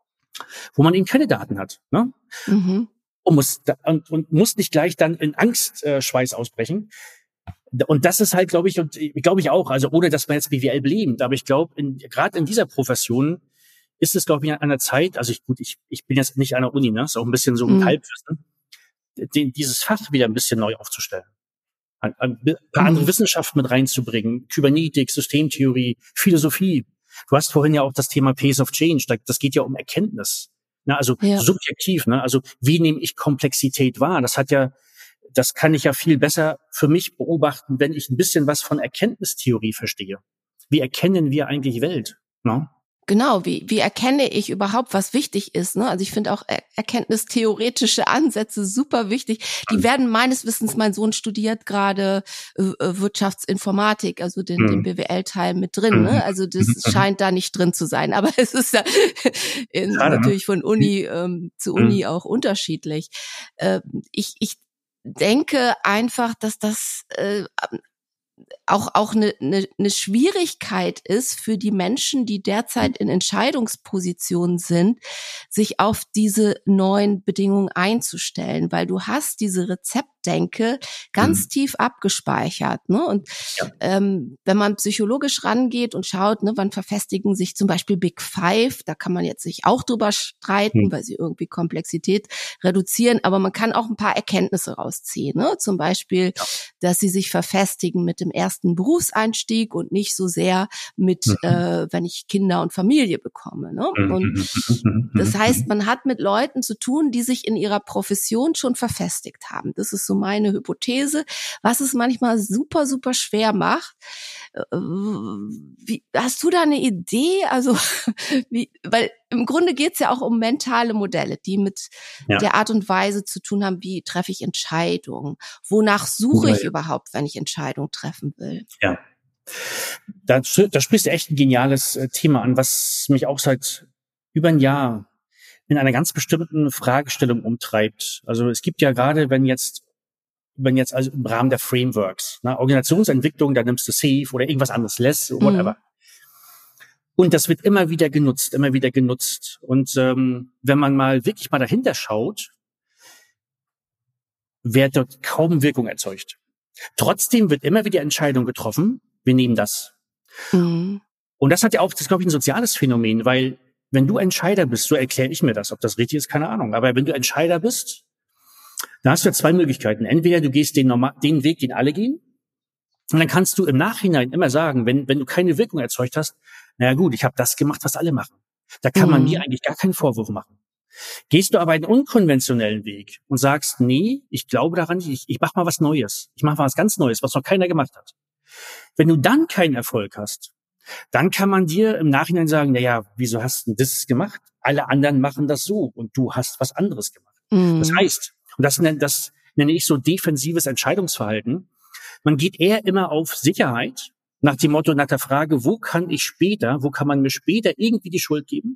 wo man eben keine Daten hat. Ne? Mhm. Und, muss, und, und muss nicht gleich dann in Angstschweiß äh, ausbrechen. Und das ist halt, glaube ich, und glaube ich auch, also ohne, dass man jetzt B W L belebt, aber ich glaube, gerade in dieser Profession ist es, glaube ich, an einer Zeit, also ich, gut, ich, ich bin jetzt nicht an der Uni, ne, ist auch ein bisschen so ein mhm. Halbwissen, den, dieses Fach wieder ein bisschen neu aufzustellen. Ein, ein paar mhm. andere Wissenschaften mit reinzubringen, Kybernetik, Systemtheorie, Philosophie. Du hast vorhin ja auch das Thema Pace of Change, das geht ja um Erkenntnis. Ne, also ja. subjektiv, ne, also wie nehme ich Komplexität wahr? Das hat ja Das kann ich ja viel besser für mich beobachten, wenn ich ein bisschen was von Erkenntnistheorie verstehe. Wie erkennen wir eigentlich Welt? Ne? Genau, wie wie erkenne ich überhaupt, was wichtig ist? Ne? Also ich finde auch er- erkenntnistheoretische Ansätze super wichtig. Die werden meines Wissens, mein Sohn studiert gerade äh, Wirtschaftsinformatik, also den, mhm. den B W L-Teil mit drin. Ne? Also das mhm. scheint da nicht drin zu sein. Aber es ist ja in, Gerade, natürlich von Uni ähm, zu Uni mhm. auch unterschiedlich. Äh, ich ich denke einfach, dass das äh, auch auch eine eine eine Schwierigkeit ist für die Menschen, die derzeit in Entscheidungspositionen sind, sich auf diese neuen Bedingungen einzustellen, weil du hast diese Rezeptdenke ganz mhm. tief abgespeichert, ne? Und ja. ähm, wenn man psychologisch rangeht und schaut, ne, wann verfestigen sich zum Beispiel Big Five, da kann man jetzt sich auch drüber streiten, mhm. weil sie irgendwie Komplexität reduzieren, aber man kann auch ein paar Erkenntnisse rausziehen, ne? Zum Beispiel, ja. dass sie sich verfestigen mit dem ersten Berufseinstieg und nicht so sehr mit, mhm. äh, wenn ich Kinder und Familie bekomme. Ne? Und das heißt, man hat mit Leuten zu tun, die sich in ihrer Profession schon verfestigt haben. Das ist so meine Hypothese, was es manchmal super, super schwer macht. Wie, hast du da eine Idee? Also, wie, weil im Grunde geht es ja auch um mentale Modelle, die mit ja. der Art und Weise zu tun haben, wie treffe ich Entscheidungen? Wonach suche ich ja. überhaupt, wenn ich Entscheidungen treffen will? Ja, da, da sprichst du echt ein geniales Thema an, was mich auch seit über ein Jahr in einer ganz bestimmten Fragestellung umtreibt. Also es gibt ja gerade, wenn jetzt wenn jetzt also im Rahmen der Frameworks, ne, Organisationsentwicklung, da nimmst du Safe oder irgendwas anderes, Less, whatever. Mhm. Und das wird immer wieder genutzt, immer wieder genutzt. Und ähm, wenn man mal wirklich mal dahinter schaut, wird dort kaum Wirkung erzeugt. Trotzdem wird immer wieder Entscheidung getroffen, wir nehmen das. Mhm. Und das hat ja auch, das ist, glaube ich, ein soziales Phänomen, weil wenn du Entscheider bist, so erkläre ich mir das, ob das richtig ist, keine Ahnung. Aber wenn du Entscheider bist, da hast du ja zwei Möglichkeiten. Entweder du gehst den, normal, den Weg, den alle gehen, und dann kannst du im Nachhinein immer sagen, wenn wenn du keine Wirkung erzeugt hast, naja gut, ich habe das gemacht, was alle machen. Da kann mhm. man mir eigentlich gar keinen Vorwurf machen. Gehst du aber einen unkonventionellen Weg und sagst, nee, ich glaube daran nicht, ich, ich mache mal was Neues. Ich mache mal was ganz Neues, was noch keiner gemacht hat. Wenn du dann keinen Erfolg hast, Dann kann man dir im Nachhinein sagen, na ja, wieso hast du das gemacht? Alle anderen machen das so und du hast was anderes gemacht. Mhm. Das heißt, und das, das nenne ich so defensives Entscheidungsverhalten, man geht eher immer auf Sicherheit, nach dem Motto, nach der Frage, wo kann ich später, wo kann man mir später irgendwie die Schuld geben,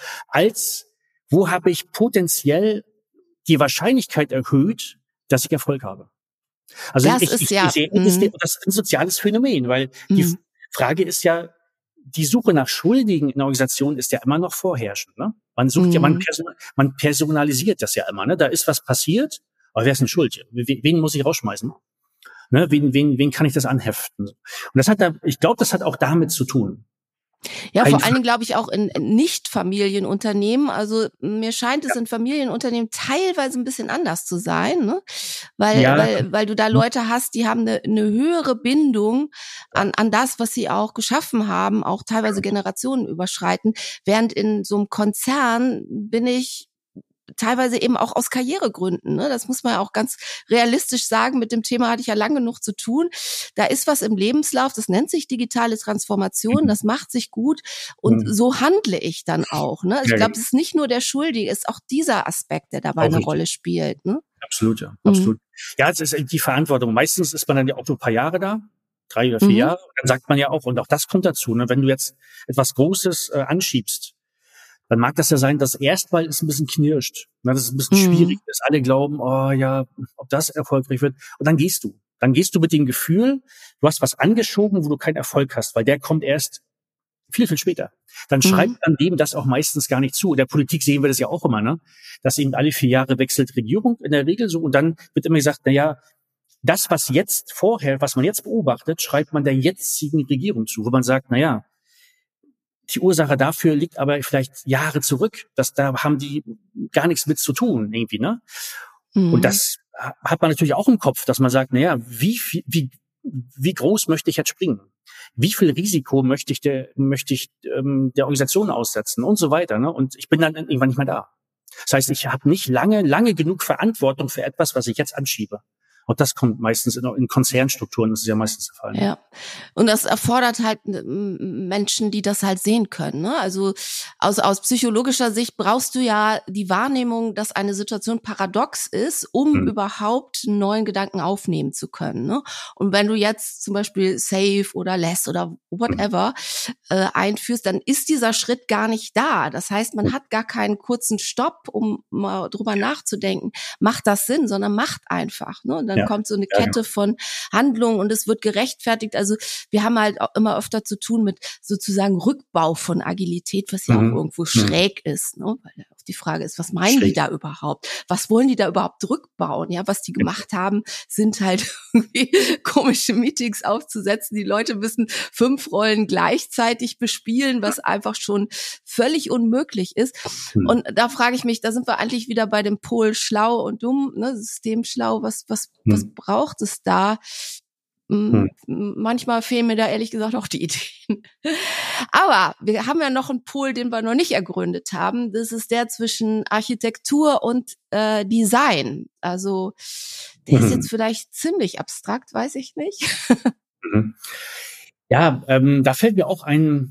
als wo habe ich potenziell die Wahrscheinlichkeit erhöht, dass ich Erfolg habe. Also das ich, ist ich, ja, ich sehe, das ist ein soziales Phänomen, weil mm. die Frage ist ja, die Suche nach Schuldigen in der Organisation ist ja immer noch vorherrschend. Ne? Man sucht mm. ja, man, person, man personalisiert das ja immer. Ne? Da ist was passiert, aber wer ist denn schuld? Wen, wen muss ich rausschmeißen? Ne? Wen, wen, wen kann ich das anheften? Und das hat da, ich glaube, das hat auch damit zu tun. Ja, vor allen Dingen glaube ich auch in Nicht-Familienunternehmen. Also mir scheint es ja. in Familienunternehmen teilweise ein bisschen anders zu sein, ne? Weil, ja. weil, weil du da Leute hast, die haben eine, eine höhere Bindung an, an das, was sie auch geschaffen haben, auch teilweise Generationen überschreiten. Während in so einem Konzern bin ich teilweise eben auch aus Karrieregründen, ne? Das muss man ja auch ganz realistisch sagen. Mit dem Thema hatte ich ja lang genug zu tun. Da ist was im Lebenslauf, das nennt sich digitale Transformation, mhm. das macht sich gut und mhm. so handle ich dann auch. Ne? Also ja, ich glaube, es ist nicht nur der Schuldige, es ist auch dieser Aspekt, der dabei auch eine richtig. Rolle spielt. Ne? Absolut, ja, absolut. Mhm. Ja, es ist die Verantwortung. Meistens ist man dann ja auch nur ein paar Jahre da, drei oder vier mhm. Jahre. Dann sagt man ja auch, und auch das kommt dazu, ne? Wenn du jetzt etwas Großes äh, anschiebst, dann mag das ja sein, dass erstmal es ein bisschen knirscht. Das ist ein bisschen mhm. schwierig, dass alle glauben, oh ja, ob das erfolgreich wird. Und dann gehst du. Dann gehst du mit dem Gefühl, du hast was angeschoben, wo du keinen Erfolg hast, weil der kommt erst viel, viel später. Dann mhm. schreibt man dem das auch meistens gar nicht zu. In der Politik sehen wir das ja auch immer, ne? Dass eben alle vier Jahre wechselt Regierung in der Regel so und dann wird immer gesagt, na ja, das, was jetzt vorher, was man jetzt beobachtet, schreibt man der jetzigen Regierung zu, wo man sagt, na ja, die Ursache dafür liegt aber vielleicht Jahre zurück. Das, da haben die gar nichts mit zu tun, irgendwie, ne? Mhm. Und das hat man natürlich auch im Kopf, dass man sagt, naja, wie viel, wie, wie groß möchte ich jetzt springen? Wie viel Risiko möchte ich der, möchte ich, ähm, der Organisation aussetzen und so weiter, ne? Und ich bin dann irgendwann nicht mehr da. Das heißt, ich habe nicht lange, lange genug Verantwortung für etwas, was ich jetzt anschiebe. Und das kommt meistens in, in Konzernstrukturen, das ist ja meistens der Fall. Ja, und das erfordert halt Menschen, die das halt sehen können. Ne? Also aus, aus psychologischer Sicht brauchst du ja die Wahrnehmung, dass eine Situation paradox ist, um hm. überhaupt einen neuen Gedanken aufnehmen zu können. Ne? Und wenn du jetzt zum Beispiel Safe oder Less oder whatever hm. äh, einführst, dann ist dieser Schritt gar nicht da. Das heißt, man hm. hat gar keinen kurzen Stopp, um mal drüber nachzudenken, macht das Sinn, sondern macht einfach. Ne? Und dann Dann ja, kommt so eine ja, Kette genau. von Handlungen und es wird gerechtfertigt. Also wir haben halt auch immer öfter zu tun mit sozusagen Rückbau von Agilität, was ja mhm. auch irgendwo mhm. schräg ist, ne? Weil auch die Frage ist, was meinen schräg. die da überhaupt? Was wollen die da überhaupt rückbauen? Ja, was die gemacht haben, sind halt irgendwie komische Meetings aufzusetzen. Die Leute müssen fünf Rollen gleichzeitig bespielen, was einfach schon völlig unmöglich ist. Mhm. Und da frage ich mich, da sind wir eigentlich wieder bei dem Pol schlau und dumm, ne? System schlau, was was Was braucht es da? Hm. Manchmal fehlen mir da ehrlich gesagt auch die Ideen. Aber wir haben ja noch einen Pol, den wir noch nicht ergründet haben. Das ist der zwischen Architektur und äh, Design. Also der mhm. ist jetzt vielleicht ziemlich abstrakt, weiß ich nicht. Mhm. Ja, ähm, da fällt mir auch ein,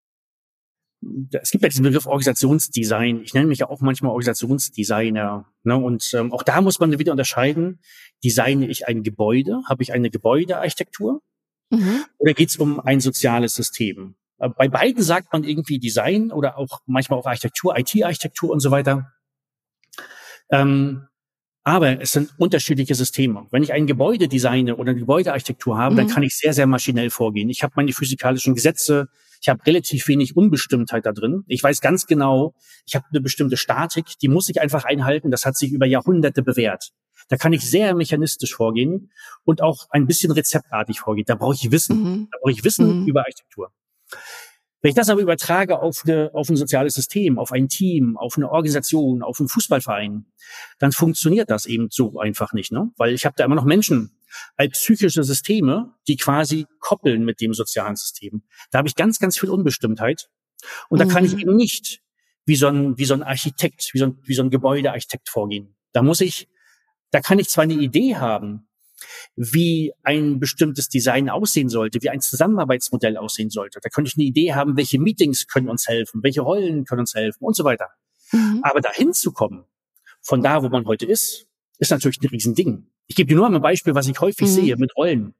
es gibt ja diesen Begriff Organisationsdesign. Ich nenne mich ja auch manchmal Organisationsdesigner. Ne? Und ähm, auch da muss man wieder unterscheiden. Designe ich ein Gebäude? Habe ich eine Gebäudearchitektur? Mhm. Oder geht es um ein soziales System? Äh, bei beiden sagt man irgendwie Design oder auch manchmal auch Architektur, I T-Architektur und so weiter. Ähm, aber es sind unterschiedliche Systeme. Wenn ich ein Gebäude designe oder eine Gebäudearchitektur habe, mhm. dann kann ich sehr, sehr maschinell vorgehen. Ich habe meine physikalischen Gesetze, ich habe relativ wenig Unbestimmtheit da drin. Ich weiß ganz genau, ich habe eine bestimmte Statik, die muss ich einfach einhalten. Das hat sich über Jahrhunderte bewährt. Da kann ich sehr mechanistisch vorgehen und auch ein bisschen rezeptartig vorgehen. Da brauche ich Wissen. Mhm. Da brauche ich Wissen mhm. über Architektur. Wenn ich das aber übertrage auf, eine, auf ein soziales System, auf ein Team, auf eine Organisation, auf einen Fußballverein, dann funktioniert das eben so einfach nicht, ne? Weil ich habe da immer noch Menschen als psychische Systeme, die quasi koppeln mit dem sozialen System. Da habe ich ganz, ganz viel Unbestimmtheit. Und da mhm. kann ich eben nicht wie so ein, wie so ein Architekt, wie so ein, wie so ein Gebäudearchitekt vorgehen. Da muss ich, da kann ich zwar eine Idee haben, wie ein bestimmtes Design aussehen sollte, wie ein Zusammenarbeitsmodell aussehen sollte. Da könnte ich eine Idee haben, welche Meetings können uns helfen, welche Rollen können uns helfen und so weiter. Mhm. Aber dahin zu kommen, von da, wo man heute ist, ist natürlich ein Riesending. Ich gebe dir nur ein Beispiel, was ich häufig mhm. sehe mit Rollen.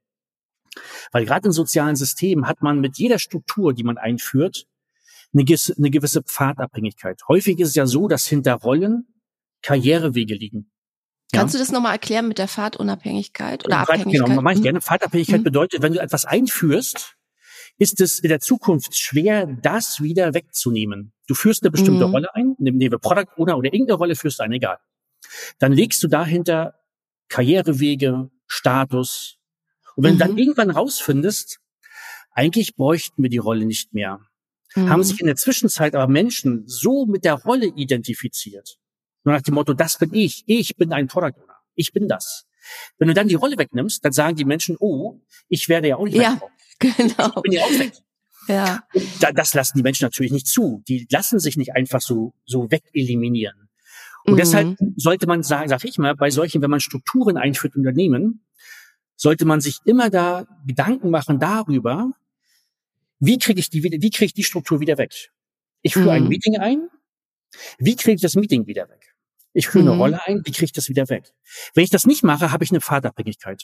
Weil gerade in sozialen Systemen hat man mit jeder Struktur, die man einführt, eine gewisse, eine gewisse Pfadabhängigkeit. Häufig ist es ja so, dass hinter Rollen Karrierewege liegen. Kannst ja? du das nochmal erklären mit der Pfadunabhängigkeit oder ja, Abhängigkeit? Genau, mache ich mhm. gerne. Pfadabhängigkeit mhm. bedeutet, wenn du etwas einführst, ist es in der Zukunft schwer, das wieder wegzunehmen. Du führst eine bestimmte mhm. Rolle ein, nehmen wir Product Owner oder irgendeine Rolle führst du ein, egal. Dann legst du dahinter Karrierewege, Status. Und wenn mhm. du dann irgendwann rausfindest, eigentlich bräuchten wir die Rolle nicht mehr, mhm. haben sich in der Zwischenzeit aber Menschen so mit der Rolle identifiziert. Nur nach dem Motto, das bin ich, ich bin ein Product Owner, ich bin das. Wenn du dann die Rolle wegnimmst, dann sagen die Menschen, oh, ich werde ja auch nicht ja, mehr genau. Ich bin ja auch weg. Ja. Und das lassen die Menschen natürlich nicht zu. Die lassen sich nicht einfach so, so wegeliminieren. Und mhm. deshalb sollte man sagen, sag ich mal, bei solchen, wenn man Strukturen einführt in Unternehmen, sollte man sich immer da Gedanken machen darüber, wie kriege ich die wieder, wie kriege ich die Struktur wieder weg? Ich führe mhm. ein Meeting ein, wie kriege ich das Meeting wieder weg? Ich führe mhm. eine Rolle ein, wie kriege ich das wieder weg? Wenn ich das nicht mache, habe ich eine Pfadabhängigkeit.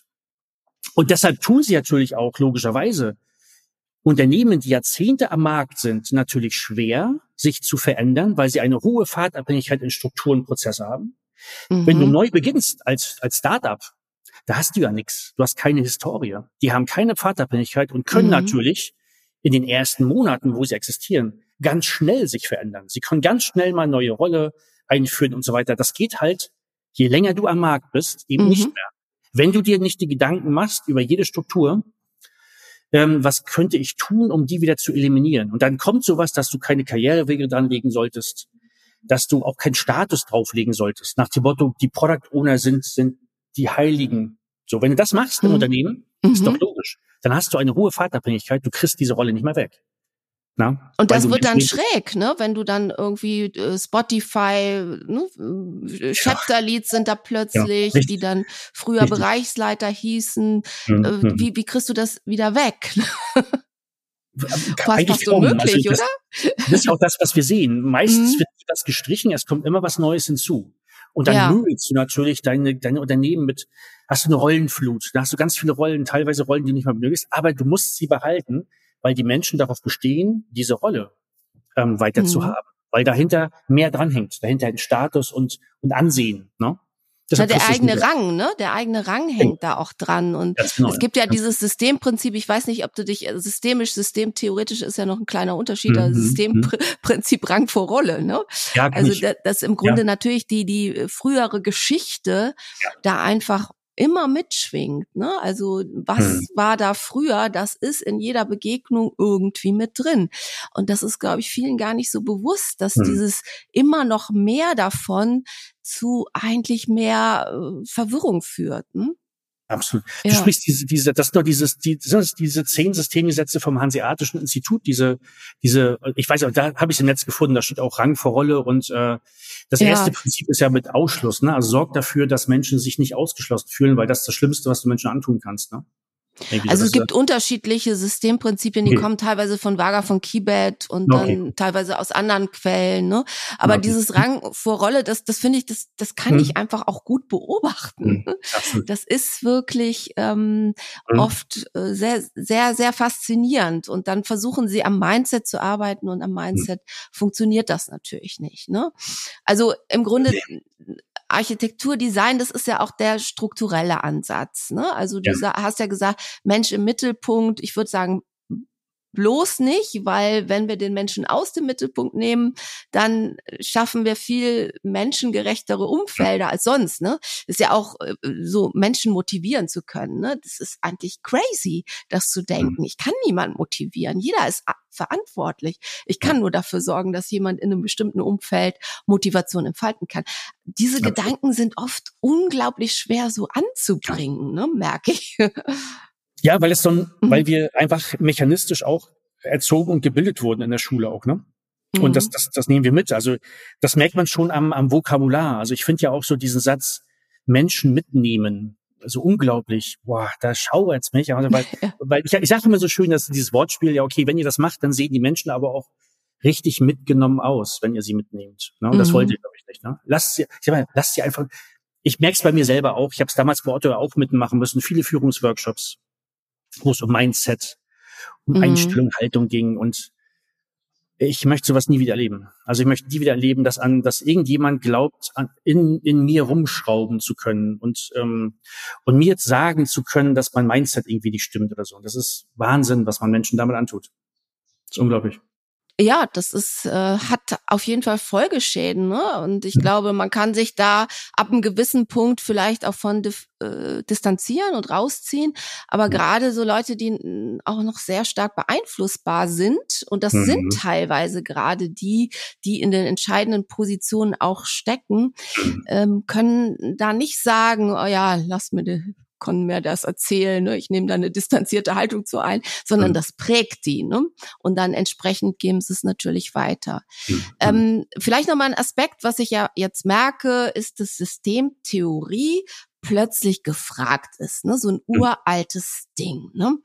Und deshalb tun sie natürlich auch logischerweise Unternehmen, die Jahrzehnte am Markt sind, natürlich schwer, sich zu verändern, weil sie eine hohe Pfadabhängigkeit in Strukturen und Prozesse haben. Mhm. Wenn du neu beginnst als als Startup, da hast du ja nichts. Du hast keine Historie. Die haben keine Pfadabhängigkeit und können mhm. natürlich in den ersten Monaten, wo sie existieren, ganz schnell sich verändern. Sie können ganz schnell mal eine neue Rolle einführen und so weiter. Das geht halt, je länger du am Markt bist, eben mhm. nicht mehr. Wenn du dir nicht die Gedanken machst über jede Struktur, ähm, was könnte ich tun, um die wieder zu eliminieren? Und dann kommt sowas, dass du keine Karrierewege dranlegen solltest, dass du auch keinen Status drauflegen solltest. Nach dem Motto, die Product Owner sind, sind die Heiligen. So, wenn du das machst im mhm. Unternehmen, ist mhm. doch logisch. Dann hast du eine hohe Pfadabhängigkeit, du kriegst diese Rolle nicht mehr weg. Na? Und das wird dann schräg, ne? Wenn du dann irgendwie äh, Spotify, ne? Chapter-Leads sind da plötzlich, ja, die dann früher richtig. Bereichsleiter hießen. Mhm. Äh, wie, wie kriegst du das wieder weg? Fast fast unmöglich, also das, oder? Das ist auch das, was wir sehen. Meistens mhm. wird das gestrichen, es kommt immer was Neues hinzu. Und dann ja. müllst du natürlich deine, deine Unternehmen mit, hast du eine Rollenflut, da hast du ganz viele Rollen, teilweise Rollen, die du nicht mehr benötigst, aber du musst sie behalten, weil die Menschen darauf bestehen, diese Rolle ähm, weiter mhm. zu haben. Weil dahinter mehr dranhängt, dahinter ein Status und, und Ansehen, ne? Ja, der eigene Rang, ne? Der eigene Rang hängt ja. da auch dran. Und genau, es gibt ja, ja dieses Systemprinzip, ich weiß nicht, ob du dich systemisch, systemtheoretisch ist ja noch ein kleiner Unterschied, mhm. also Systemprinzip Rang vor Rolle, ne? Ja, also das, das im Grunde ja. natürlich die, die frühere Geschichte ja. da einfach immer mitschwingt, ne? Also was hm. war da früher, das ist in jeder Begegnung irgendwie mit drin. Und das ist, glaube ich, vielen gar nicht so bewusst, dass hm. dieses immer noch mehr davon zu eigentlich mehr äh, Verwirrung führt. Hm? Absolut. Du ja. sprichst diese, diese, das sind doch dieses, die, sind diese zehn Systemgesetze vom Hanseatischen Institut, diese, diese, ich weiß auch, da habe ich im Netz gefunden, da steht auch Rang vor Rolle und äh, das ja. erste Prinzip ist ja mit Ausschluss, ne? Also sorg dafür, dass Menschen sich nicht ausgeschlossen fühlen, weil das ist das Schlimmste, was du Menschen antun kannst, ne? Irgendwie also es gibt ja. unterschiedliche Systemprinzipien, die okay. kommen teilweise von Vaga von Kibet und okay. dann teilweise aus anderen Quellen, ne? Aber okay. dieses Rang vor Rolle, das, das finde ich, das, das kann hm. ich einfach auch gut beobachten. Hm. Das ist wirklich ähm, hm. oft äh, sehr, sehr, sehr faszinierend. Und dann versuchen sie am Mindset zu arbeiten und am Mindset hm. funktioniert das natürlich nicht, ne? Also im Grunde okay. Architektur, Design, das ist ja auch der strukturelle Ansatz, ne? Also du ja. hast ja gesagt, Mensch im Mittelpunkt. Ich würde sagen, bloß nicht, weil wenn wir den Menschen aus dem Mittelpunkt nehmen, dann schaffen wir viel menschengerechtere Umfelder als sonst, ne? Ist ja auch so, Menschen motivieren zu können, ne? Das ist eigentlich crazy, das zu denken. Ich kann niemanden motivieren. Jeder ist verantwortlich. Ich kann nur dafür sorgen, dass jemand in einem bestimmten Umfeld Motivation entfalten kann. Diese ja. Gedanken sind oft unglaublich schwer so anzubringen, ne? Merke ich. Ja, weil es so ein, mhm. weil wir einfach mechanistisch auch erzogen und gebildet wurden in der Schule auch, ne? Mhm. Und das, das, das nehmen wir mit. Also, das merkt man schon am, am Vokabular. Also, ich finde ja auch so diesen Satz, Menschen mitnehmen. so unglaublich, boah, da schauert's mich. Also, weil, weil ich, ich sage immer so schön, dass dieses Wortspiel, ja, okay, wenn ihr das macht, dann sehen die Menschen aber auch richtig mitgenommen aus, wenn ihr sie mitnehmt. Ne? Und das wollt ihr, glaube ich, nicht. Ne? Lasst sie, ich sag mal, lasst sie einfach, ich merke es bei mir selber auch, ich habe es damals bei Otto auch mitmachen müssen, viele Führungsworkshops, wo es um Mindset, um Mhm. Einstellung, Haltung ging, und ich möchte sowas nie wieder erleben. Also ich möchte nie wieder erleben, dass an, dass irgendjemand glaubt, an, in in mir rumschrauben zu können und ähm, und mir jetzt sagen zu können, dass mein Mindset irgendwie nicht stimmt oder so. Das ist Wahnsinn, was man Menschen damit antut. Das ist unglaublich. Ja, das ist äh, hat auf jeden Fall Folgeschäden, ne? Und ich Mhm. glaube, man kann sich da ab einem gewissen Punkt vielleicht auch von dif- äh, distanzieren und rausziehen. Aber Mhm. gerade so Leute, die n- auch noch sehr stark beeinflussbar sind, und das sind Mhm. teilweise gerade die, die in den entscheidenden Positionen auch stecken, ähm, können da nicht sagen, oh ja, lass mir die können mir das erzählen, ne? Ich nehme da eine distanzierte Haltung zu ein, sondern Mhm. das prägt die, ne? Und dann entsprechend geben sie es natürlich weiter. Mhm. Ähm, vielleicht nochmal ein Aspekt, was ich ja jetzt merke, ist, dass Systemtheorie plötzlich gefragt ist, ne? So ein uraltes Ding, ne?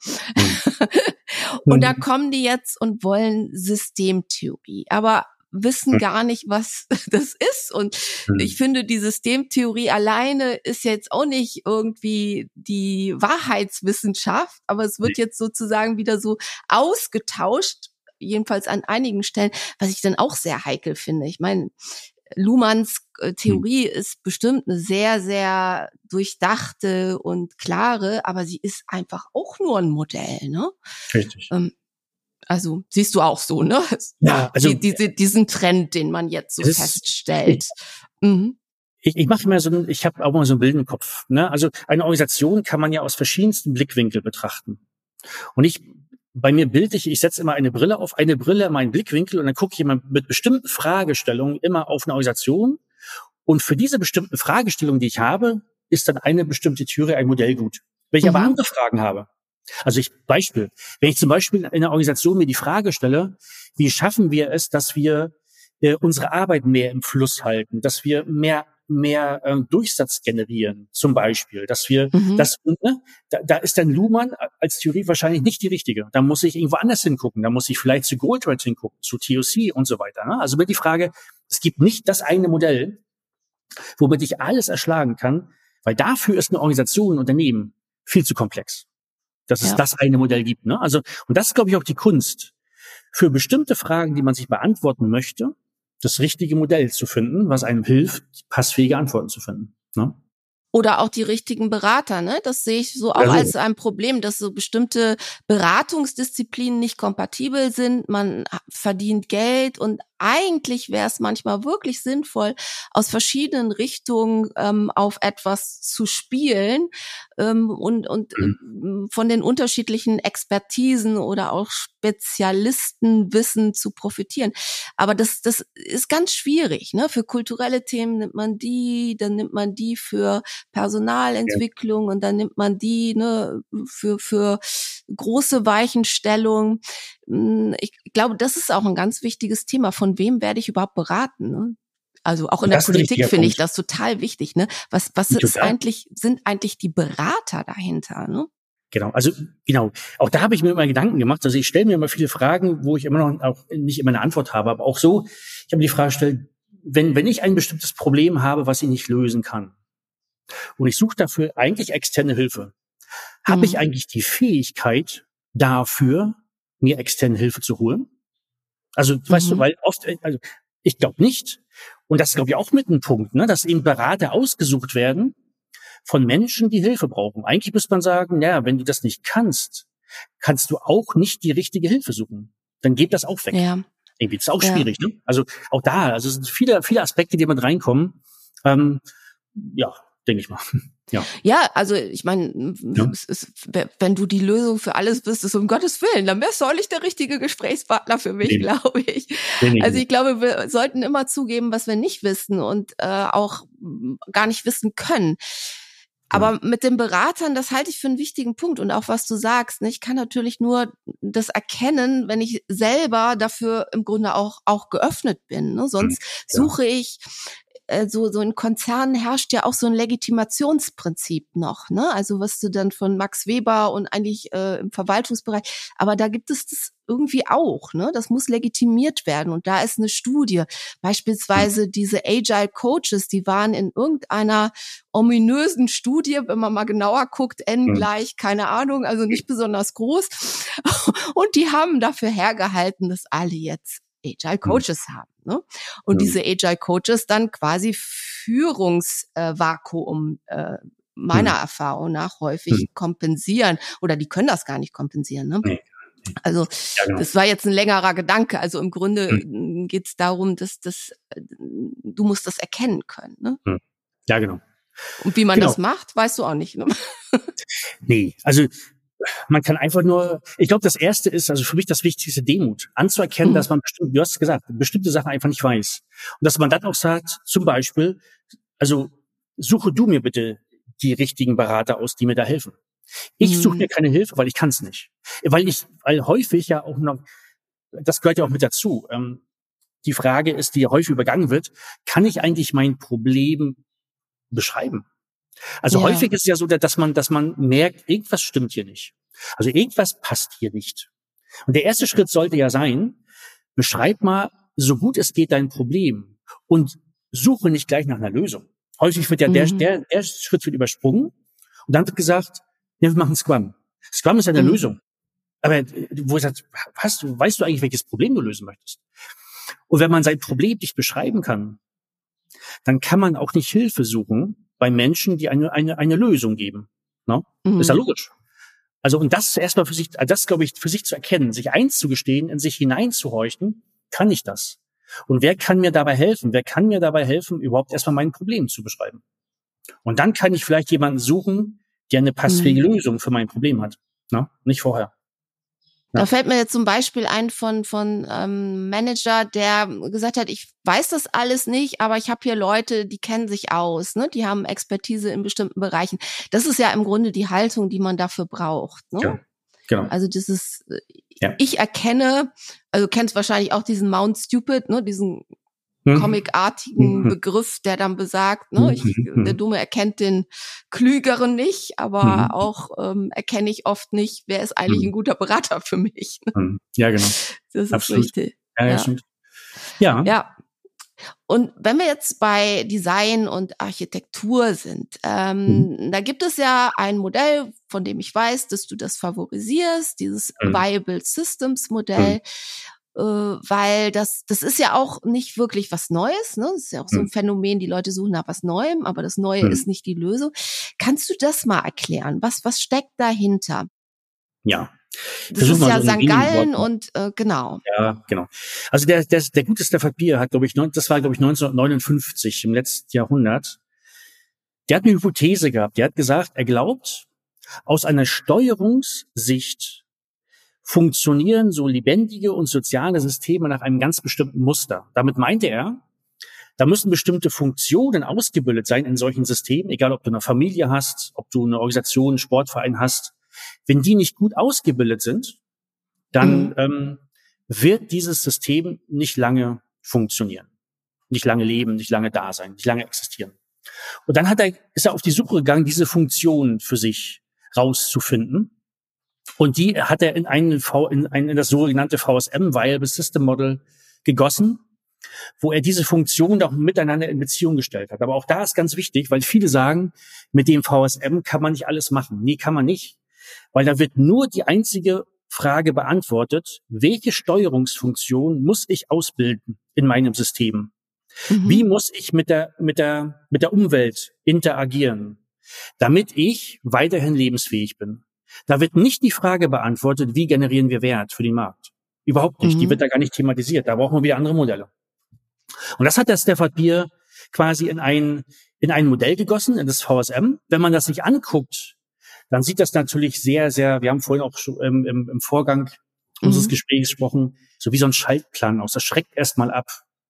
Und da kommen die jetzt und wollen Systemtheorie, aber wissen gar nicht, was das ist. Und ich finde, die Systemtheorie alleine ist jetzt auch nicht irgendwie die Wahrheitswissenschaft, aber es wird jetzt sozusagen wieder so ausgetauscht, jedenfalls an einigen Stellen, was ich dann auch sehr heikel finde. Ich meine, Luhmanns äh, Theorie hm. ist bestimmt eine sehr, sehr durchdachte und klare, aber sie ist einfach auch nur ein Modell, ne? Richtig. Ähm, also siehst du auch so, ne? Ja, also Die, diese, diesen Trend, den man jetzt so ist, feststellt. Ich, mhm. ich, ich mache immer so, ein, ich habe auch mal so einen Bild im Kopf. Ne? Also eine Organisation kann man ja aus verschiedensten Blickwinkeln betrachten. Und ich, bei mir bilde ich, ich setze immer eine Brille auf, eine Brille, meinen Blickwinkel, und dann gucke ich immer mit bestimmten Fragestellungen immer auf eine Organisation. Und für diese bestimmten Fragestellungen, die ich habe, ist dann eine bestimmte Theorie, ein Modell gut. Wenn ich mhm. aber andere Fragen habe, also ich, Beispiel, wenn ich zum Beispiel in einer Organisation mir die Frage stelle, wie schaffen wir es, dass wir äh, unsere Arbeit mehr im Fluss halten, dass wir mehr mehr äh, Durchsatz generieren, zum Beispiel, dass wir, mhm. das, ne, da, da ist dann Luhmann als Theorie wahrscheinlich nicht die richtige. Da muss ich irgendwo anders hingucken. Da muss ich vielleicht zu Goldratt hingucken, zu T O C und so weiter. Ne? Also mit die Frage, es gibt nicht das eine Modell, womit ich alles erschlagen kann, weil dafür ist eine Organisation, ein Unternehmen viel zu komplex, dass es ja. das eine Modell gibt. Ne? Also, und das ist, glaube ich, auch die Kunst, für bestimmte Fragen, die man sich beantworten möchte, das richtige Modell zu finden, was einem hilft, passfähige Antworten zu finden. Ne? Oder auch die richtigen Berater, ne? Das sehe ich so auch also. als ein Problem, dass so bestimmte Beratungsdisziplinen nicht kompatibel sind. Man verdient Geld, und eigentlich wäre es manchmal wirklich sinnvoll, aus verschiedenen Richtungen ähm, auf etwas zu spielen ähm, und, und mhm. von den unterschiedlichen Expertisen oder auch Spezialistenwissen zu profitieren. Aber das, das ist ganz schwierig, ne? Für kulturelle Themen nimmt man die, dann nimmt man die für Personalentwicklung, ja. und dann nimmt man die, ne, für, für große Weichenstellung. Ich glaube, das ist auch ein ganz wichtiges Thema. Von wem werde ich überhaupt beraten? Ne? Also auch in der Politik finde ich das total wichtig. Ne? Was, was ist eigentlich, sind eigentlich die Berater dahinter? Ne? Genau, also genau. Auch da habe ich mir immer Gedanken gemacht. Also ich stelle mir immer viele Fragen, wo ich immer noch auch nicht immer eine Antwort habe. Aber auch so, ich habe mir die Frage gestellt, wenn, wenn ich ein bestimmtes Problem habe, was ich nicht lösen kann, und ich suche dafür eigentlich externe Hilfe, habe mhm. ich eigentlich die Fähigkeit dafür, mir externe Hilfe zu holen? Also, mhm. weißt du, weil oft, also ich glaube nicht, und das ist, glaube ich, auch mit einem Punkt, ne, dass eben Berater ausgesucht werden von Menschen, die Hilfe brauchen. Eigentlich müsste man sagen, ja, wenn du das nicht kannst, kannst du auch nicht die richtige Hilfe suchen. Dann geht das auch weg. Ja. Irgendwie ist auch ja. schwierig, ne? Also auch da, also es sind viele, viele Aspekte, die mit reinkommen. Ähm, ja, denke ich mal. Ja. ja, also ich meine, ja. wenn du die Lösung für alles bist, ist um Gottes Willen, dann wärst du auch nicht der richtige Gesprächspartner für mich, nee. glaube ich. Nee, also ich glaube, wir sollten immer zugeben, was wir nicht wissen und äh, auch gar nicht wissen können. Aber mit den Beratern, das halte ich für einen wichtigen Punkt. Und auch was du sagst, ne, ich kann natürlich nur das erkennen, wenn ich selber dafür im Grunde auch auch geöffnet bin. Ne? Sonst ja. suche ich äh, so so in Konzernen herrscht ja auch so ein Legitimationsprinzip noch, ne? Also was du dann von Max Weber und eigentlich äh, im Verwaltungsbereich, aber da gibt es das irgendwie auch, ne? Das muss legitimiert werden und da ist eine Studie, beispielsweise diese Agile Coaches, die waren in irgendeiner ominösen Studie, wenn man mal genauer guckt, N Mhm. gleich, keine Ahnung, also nicht besonders groß. Und die haben dafür hergehalten, dass alle jetzt Agile Coaches haben, ne? Und Mhm. diese Agile Coaches dann quasi Führungsvakuum äh, meiner Mhm. Erfahrung nach häufig Mhm. kompensieren oder die können das gar nicht kompensieren, ne? Nee. Also Ja, genau. das war jetzt ein längerer Gedanke. Also im Grunde Mhm. geht es darum, dass das du musst das erkennen können, ne? Mhm. Ja, genau. Und wie man Genau. das macht, weißt du auch nicht, ne? Nee, also man kann einfach nur, ich glaube, das Erste ist, also für mich das Wichtigste, Demut. Anzuerkennen, Mhm. dass man bestimmt, du hast es gesagt, bestimmte Sachen einfach nicht weiß. Und dass man dann auch sagt, zum Beispiel, also suche du mir bitte die richtigen Berater aus, die mir da helfen. Ich suche mir Mhm. keine Hilfe, weil ich kann es nicht. Weil ich, weil häufig ja auch noch, das gehört ja auch mit dazu. Ähm, die Frage ist, die häufig übergangen wird, kann ich eigentlich mein Problem beschreiben? Also Ja. häufig ist es ja so, dass man, dass man merkt, irgendwas stimmt hier nicht. Also irgendwas passt hier nicht. Und der erste Schritt sollte ja sein, beschreib mal, so gut es geht, dein Problem und suche nicht gleich nach einer Lösung. Häufig wird ja der, Mhm. der, der Schritt wird übersprungen und dann wird gesagt, ja, wir machen Scrum. Scrum ist ja eine Mhm. Lösung. Aber äh, wo sagt, hast du, weißt du eigentlich, welches Problem du lösen möchtest? Und wenn man sein Problem nicht beschreiben kann, dann kann man auch nicht Hilfe suchen bei Menschen, die eine, eine, eine Lösung geben. No? Mhm. Ist ja logisch. Also, und das erstmal für sich, das glaube ich, für sich zu erkennen, sich einzugestehen, in sich hineinzuhorchen, kann ich das? Und wer kann mir dabei helfen? Wer kann mir dabei helfen, überhaupt erstmal mein Problem zu beschreiben? Und dann kann ich vielleicht jemanden suchen, der eine passfähige Mhm. Lösung für mein Problem hat. No? Nicht vorher. Da Ja. fällt mir jetzt zum Beispiel ein von von ähm, Manager, der gesagt hat, ich weiß das alles nicht, aber ich habe hier Leute, die kennen sich aus, ne? Die haben Expertise in bestimmten Bereichen. Das ist ja im Grunde die Haltung, die man dafür braucht, ne? Genau. Genau. Also dieses, äh, Ja. ich erkenne, also du kennst wahrscheinlich auch diesen Mount Stupid, ne? Diesen Mhm. comicartigen Mhm. Begriff, der dann besagt, ne, ich, Mhm. der Dumme erkennt den Klügeren nicht, aber Mhm. auch ähm, erkenne ich oft nicht, wer ist eigentlich Mhm. ein guter Berater für mich. Mhm. Ja, genau. Das ist Absolut. richtig. Ja, ja, Ja. stimmt. Ja. Ja. Und wenn wir jetzt bei Design und Architektur sind, ähm, Mhm. da gibt es ja ein Modell, von dem ich weiß, dass du das favorisierst, dieses Mhm. Viable Systems Modell, äh, weil das das ist ja auch nicht wirklich was Neues, ne? Das ist ja auch so ein Mhm. Phänomen, die Leute suchen nach was Neuem, aber das Neue Mhm. ist nicht die Lösung. Kannst du das mal erklären? Was was steckt dahinter? Ja. Das Versuch ist mal ja so in Sankt wenigen Gallen Worten. und äh, genau. Ja, genau. Also der, der, der gute Stafford Beer hat, glaube ich, neun, das war, glaube ich, neunzehnhundertneunundfünfzig im letzten Jahrhundert. Der hat eine Hypothese gehabt. Der hat gesagt, er glaubt, aus einer Steuerungssicht funktionieren so lebendige und soziale Systeme nach einem ganz bestimmten Muster. Damit meinte er, da müssen bestimmte Funktionen ausgebildet sein in solchen Systemen, egal ob du eine Familie hast, ob du eine Organisation, einen Sportverein hast. Wenn die nicht gut ausgebildet sind, dann Mhm. ähm, wird dieses System nicht lange funktionieren, nicht lange leben, nicht lange da sein, nicht lange existieren. Und dann hat er, ist er auf die Suche gegangen, diese Funktion für sich rauszufinden. Und die hat er in einen V, in, ein, in das sogenannte V S M, Viable System Model, gegossen, wo er diese Funktionen auch miteinander in Beziehung gestellt hat. Aber auch da ist ganz wichtig, weil viele sagen, mit dem V S M kann man nicht alles machen. Nee, kann man nicht. Weil da wird nur die einzige Frage beantwortet, welche Steuerungsfunktion muss ich ausbilden in meinem System? Mhm. Wie muss ich mit der, mit der, mit der Umwelt interagieren, damit ich weiterhin lebensfähig bin? Da wird nicht die Frage beantwortet, wie generieren wir Wert für den Markt? Überhaupt nicht. Die wird Mhm. da gar nicht thematisiert. Da brauchen wir wieder andere Modelle. Und das hat der Stafford Beer quasi in ein, in ein Modell gegossen, in das V S M. Wenn man das sich anguckt, dann sieht das natürlich sehr, sehr, wir haben vorhin auch schon im, im, im Vorgang unseres Mhm. Gesprächs gesprochen, so wie so ein Schaltplan aus. Das schreckt erstmal ab.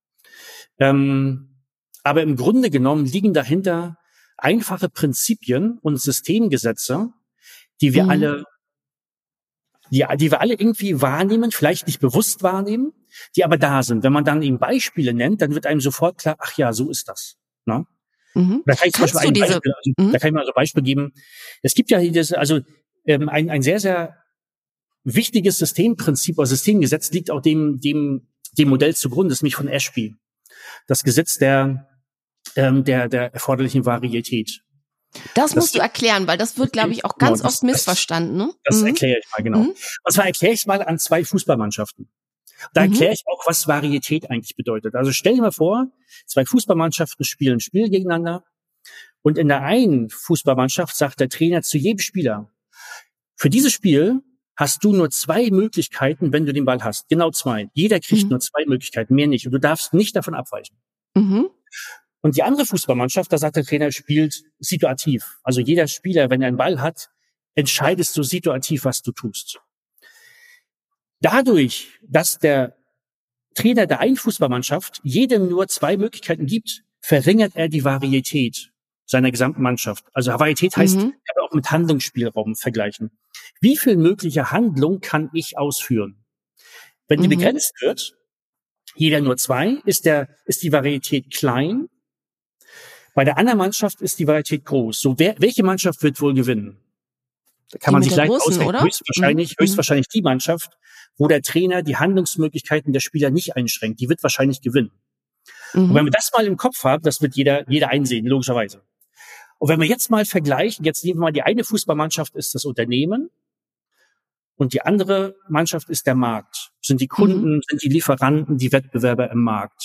Ähm, aber im Grunde genommen liegen dahinter einfache Prinzipien und Systemgesetze, die wir Mhm. alle, die, die wir alle irgendwie wahrnehmen, vielleicht nicht bewusst wahrnehmen, die aber da sind. Wenn man dann eben Beispiele nennt, dann wird einem sofort klar, ach ja, so ist das. Ne? Mhm. Da kann ich zum Kannst Beispiel du ein diese, Beispiel, also, mhm. da kann ich mal so ein Beispiel geben. Es gibt ja hier das, also ähm, ein, ein sehr, sehr wichtiges Systemprinzip oder Systemgesetz liegt auch dem, dem, dem Modell zugrunde, das ist nämlich von Ashby. Das Gesetz der, ähm, der, der erforderlichen Varietät. Das, das musst gibt, du erklären, weil das wird, glaube ich, auch genau, ganz das, oft missverstanden. Ne? Das, das mhm. erkläre ich mal, genau. Mhm. Und zwar erkläre ich es mal an zwei Fußballmannschaften. Da mhm. erkläre ich auch, was Varietät eigentlich bedeutet. Also stell dir mal vor, zwei Fußballmannschaften spielen ein Spiel gegeneinander und in der einen Fußballmannschaft sagt der Trainer zu jedem Spieler, für dieses Spiel hast du nur zwei Möglichkeiten, wenn du den Ball hast. Genau zwei. Jeder kriegt mhm. nur zwei Möglichkeiten, mehr nicht. Und du darfst nicht davon abweichen. Mhm. Und die andere Fußballmannschaft, da sagt der Trainer, spielt situativ. Also jeder Spieler, wenn er einen Ball hat, entscheidest du situativ, was du tust. Dadurch, dass der Trainer der einen Fußballmannschaft jedem nur zwei Möglichkeiten gibt, verringert er die Varietät seiner gesamten Mannschaft. Also Varietät heißt, mhm. kann man auch mit Handlungsspielraum vergleichen. Wie viel mögliche Handlung kann ich ausführen? Wenn die mhm. begrenzt wird, jeder nur zwei, ist der, ist die Varietät klein. Bei der anderen Mannschaft ist die Varietät groß. So, wer, welche Mannschaft wird wohl gewinnen? Da kann die man sich leicht ausrechnen. Höchstwahrscheinlich, mhm. höchstwahrscheinlich die Mannschaft, wo der Trainer die Handlungsmöglichkeiten der Spieler nicht einschränkt. Die wird wahrscheinlich gewinnen. Mhm. Und wenn wir das mal im Kopf haben, das wird jeder, jeder einsehen, logischerweise. Und wenn wir jetzt mal vergleichen, jetzt nehmen wir mal die eine Fußballmannschaft ist das Unternehmen und die andere Mannschaft ist der Markt. Sind die Kunden, mhm. sind die Lieferanten, die Wettbewerber im Markt.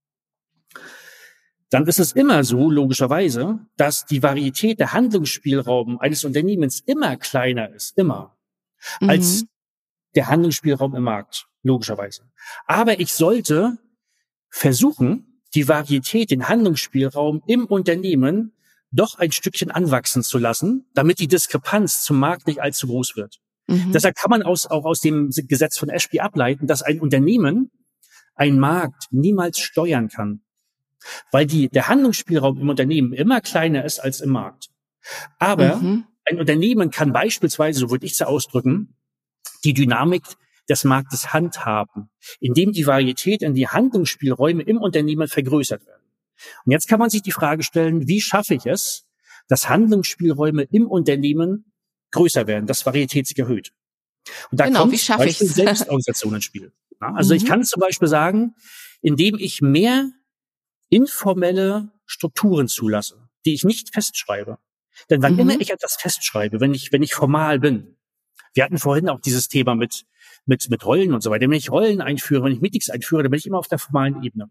Dann ist es immer so, logischerweise, dass die Varietät der Handlungsspielraum eines Unternehmens immer kleiner ist, immer, mhm. als der Handlungsspielraum im Markt, logischerweise. Aber ich sollte versuchen, die Varietät, den Handlungsspielraum im Unternehmen doch ein Stückchen anwachsen zu lassen, damit die Diskrepanz zum Markt nicht allzu groß wird. Mhm. Deshalb kann man aus, auch aus dem Gesetz von Ashby ableiten, dass ein Unternehmen einen Markt niemals steuern kann, weil die, der Handlungsspielraum im Unternehmen immer kleiner ist als im Markt. Aber mhm. ein Unternehmen kann beispielsweise, so würde ich es ausdrücken, die Dynamik des Marktes handhaben, indem die Varietät in die Handlungsspielräume im Unternehmen vergrößert werden. Und jetzt kann man sich die Frage stellen, wie schaffe ich es, dass Handlungsspielräume im Unternehmen größer werden, dass Varietät sich erhöht. Und da genau, kommt wie zum Beispiel Selbstorganisation ins Spiel. Ja, also mhm. ich kann zum Beispiel sagen, indem ich mehr informelle Strukturen zulasse, die ich nicht festschreibe. Denn wann mhm. immer ich etwas festschreibe, wenn ich, wenn ich formal bin, wir hatten vorhin auch dieses Thema mit, mit, mit Rollen und so weiter. Wenn ich Rollen einführe, wenn ich Meetings einführe, dann bin ich immer auf der formalen Ebene.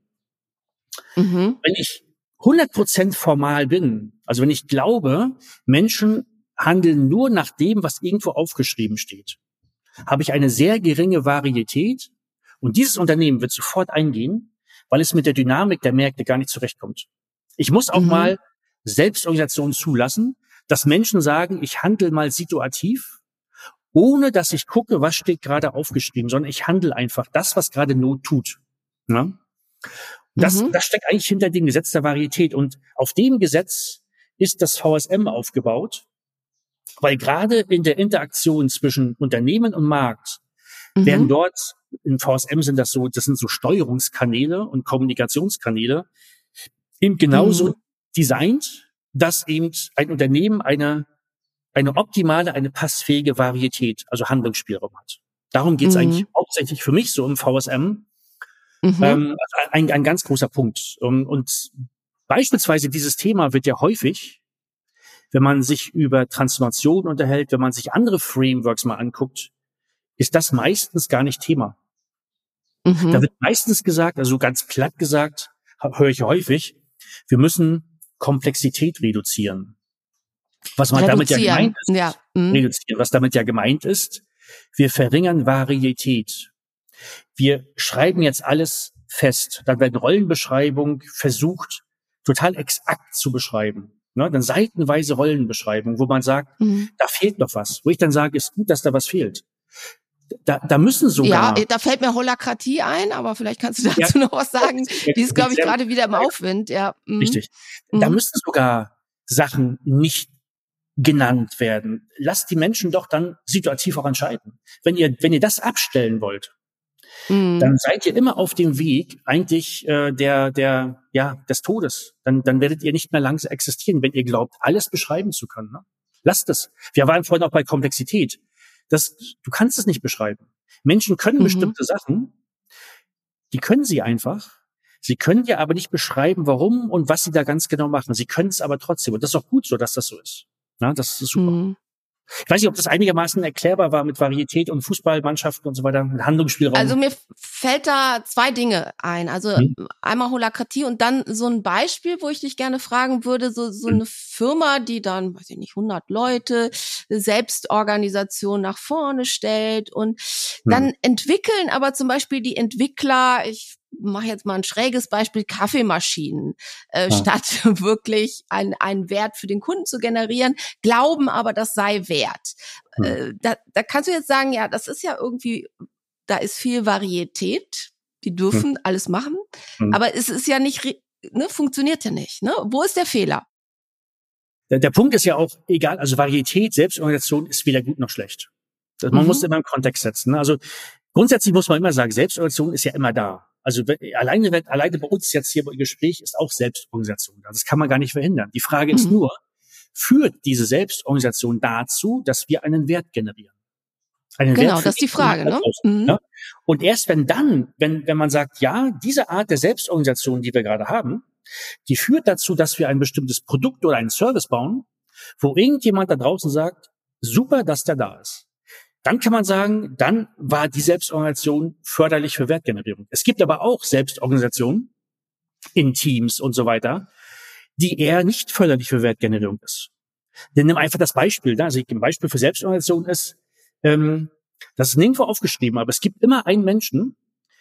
Mhm. Wenn ich hundert Prozent formal bin, also wenn ich glaube, Menschen handeln nur nach dem, was irgendwo aufgeschrieben steht, habe ich eine sehr geringe Varietät und dieses Unternehmen wird sofort eingehen, weil es mit der Dynamik der Märkte gar nicht zurechtkommt. Ich muss auch mhm. mal Selbstorganisation zulassen, dass Menschen sagen, ich handle mal situativ, ohne dass ich gucke, was steht gerade aufgeschrieben, sondern ich handle einfach das, was gerade Not tut. Ja? Das, mhm. das steckt eigentlich hinter dem Gesetz der Varietät. Und auf dem Gesetz ist das V S M aufgebaut, weil gerade in der Interaktion zwischen Unternehmen und Markt mhm. werden dort, im V S M sind das so, das sind so Steuerungskanäle und Kommunikationskanäle, eben genauso mhm. designt, dass eben ein Unternehmen eine, eine optimale, eine passfähige Varietät, also Handlungsspielraum hat. Darum geht es mhm. eigentlich hauptsächlich für mich so im V S M. Mhm. Ähm, ein, ein ganz großer Punkt. Und, und beispielsweise dieses Thema wird ja häufig, wenn man sich über Transformation unterhält, wenn man sich andere Frameworks mal anguckt, ist das meistens gar nicht Thema. Mhm. Da wird meistens gesagt, also ganz platt gesagt, höre ich häufig, wir müssen Komplexität reduzieren. Was man damit ja gemeint ist, ja. Mhm. reduzieren, was damit ja gemeint ist, wir verringern Varietät. Wir schreiben jetzt alles fest. Dann werden Rollenbeschreibungen versucht, total exakt zu beschreiben. Ne? Dann seitenweise Rollenbeschreibungen, wo man sagt, mhm. da fehlt noch was. Wo ich dann sage, ist gut, dass da was fehlt. Da, da müssen sogar... Ja, da fällt mir Holakratie ein, aber vielleicht kannst du dazu ja. noch was sagen. Die ist, glaube ich, gerade wieder im Aufwind. Ja. Mhm. Richtig. Da mhm. müssen sogar Sachen nicht genannt werden. Lasst die Menschen doch dann situativ auch entscheiden. Wenn ihr, wenn ihr das abstellen wollt, Mhm. dann seid ihr immer auf dem Weg eigentlich äh, der der ja des Todes. Dann dann werdet ihr nicht mehr lange existieren, wenn ihr glaubt, alles beschreiben zu können. Ne? Lasst es. Wir waren vorhin auch bei Komplexität. Das, du kannst es nicht beschreiben. Menschen können Mhm. bestimmte Sachen, die können sie einfach. Sie können dir aber nicht beschreiben, warum und was sie da ganz genau machen. Sie können es aber trotzdem. Und das ist auch gut so, dass das so ist. Ja, das ist super. Mhm. Ich weiß nicht, ob das einigermaßen erklärbar war mit Varietät und Fußballmannschaften und so weiter, mit Handlungsspielraum. Also mir fällt da zwei Dinge ein. Also Hm. einmal Holakratie und dann so ein Beispiel, wo ich dich gerne fragen würde, so, so eine Firma, die dann, weiß ich nicht, hundert Leute, Selbstorganisation nach vorne stellt und dann Hm. entwickeln aber zum Beispiel die Entwickler, ich mache jetzt mal ein schräges Beispiel, Kaffeemaschinen, äh, Ja. statt wirklich ein, einen Wert für den Kunden zu generieren, glauben aber, das sei wert. Hm. Äh, da, da kannst du jetzt sagen, ja, das ist ja irgendwie, da ist viel Varietät, die dürfen Hm. alles machen, Hm. aber es ist ja nicht, re- ne, funktioniert ja nicht. Ne? Wo ist der Fehler? Der, der Punkt ist ja auch, egal, also Varietät, Selbstorganisation ist weder gut noch schlecht. Das, man Mhm. muss immer im Kontext setzen. Ne? Also grundsätzlich muss man immer sagen, Selbstorganisation ist ja immer da. Also wenn, alleine, wenn, alleine bei uns jetzt hier im Gespräch ist auch Selbstorganisation da. Das kann man gar nicht verhindern. Die Frage ist Mhm. nur, führt diese Selbstorganisation dazu, dass wir einen Wert generieren? Einen Genau, Wert für das ist die Frage, ne? Mhm. ja? Und erst wenn dann, wenn, wenn man sagt, ja, diese Art der Selbstorganisation, die wir gerade haben, die führt dazu, dass wir ein bestimmtes Produkt oder einen Service bauen, wo irgendjemand da draußen sagt, super, dass der da ist. Dann kann man sagen, dann war die Selbstorganisation förderlich für Wertgenerierung. Es gibt aber auch Selbstorganisationen in Teams und so weiter, die eher nicht förderlich für Wertgenerierung ist. Denn nimm einfach das Beispiel, also ein Beispiel für Selbstorganisation ist, ähm, das ist nirgendwo aufgeschrieben, aber es gibt immer einen Menschen,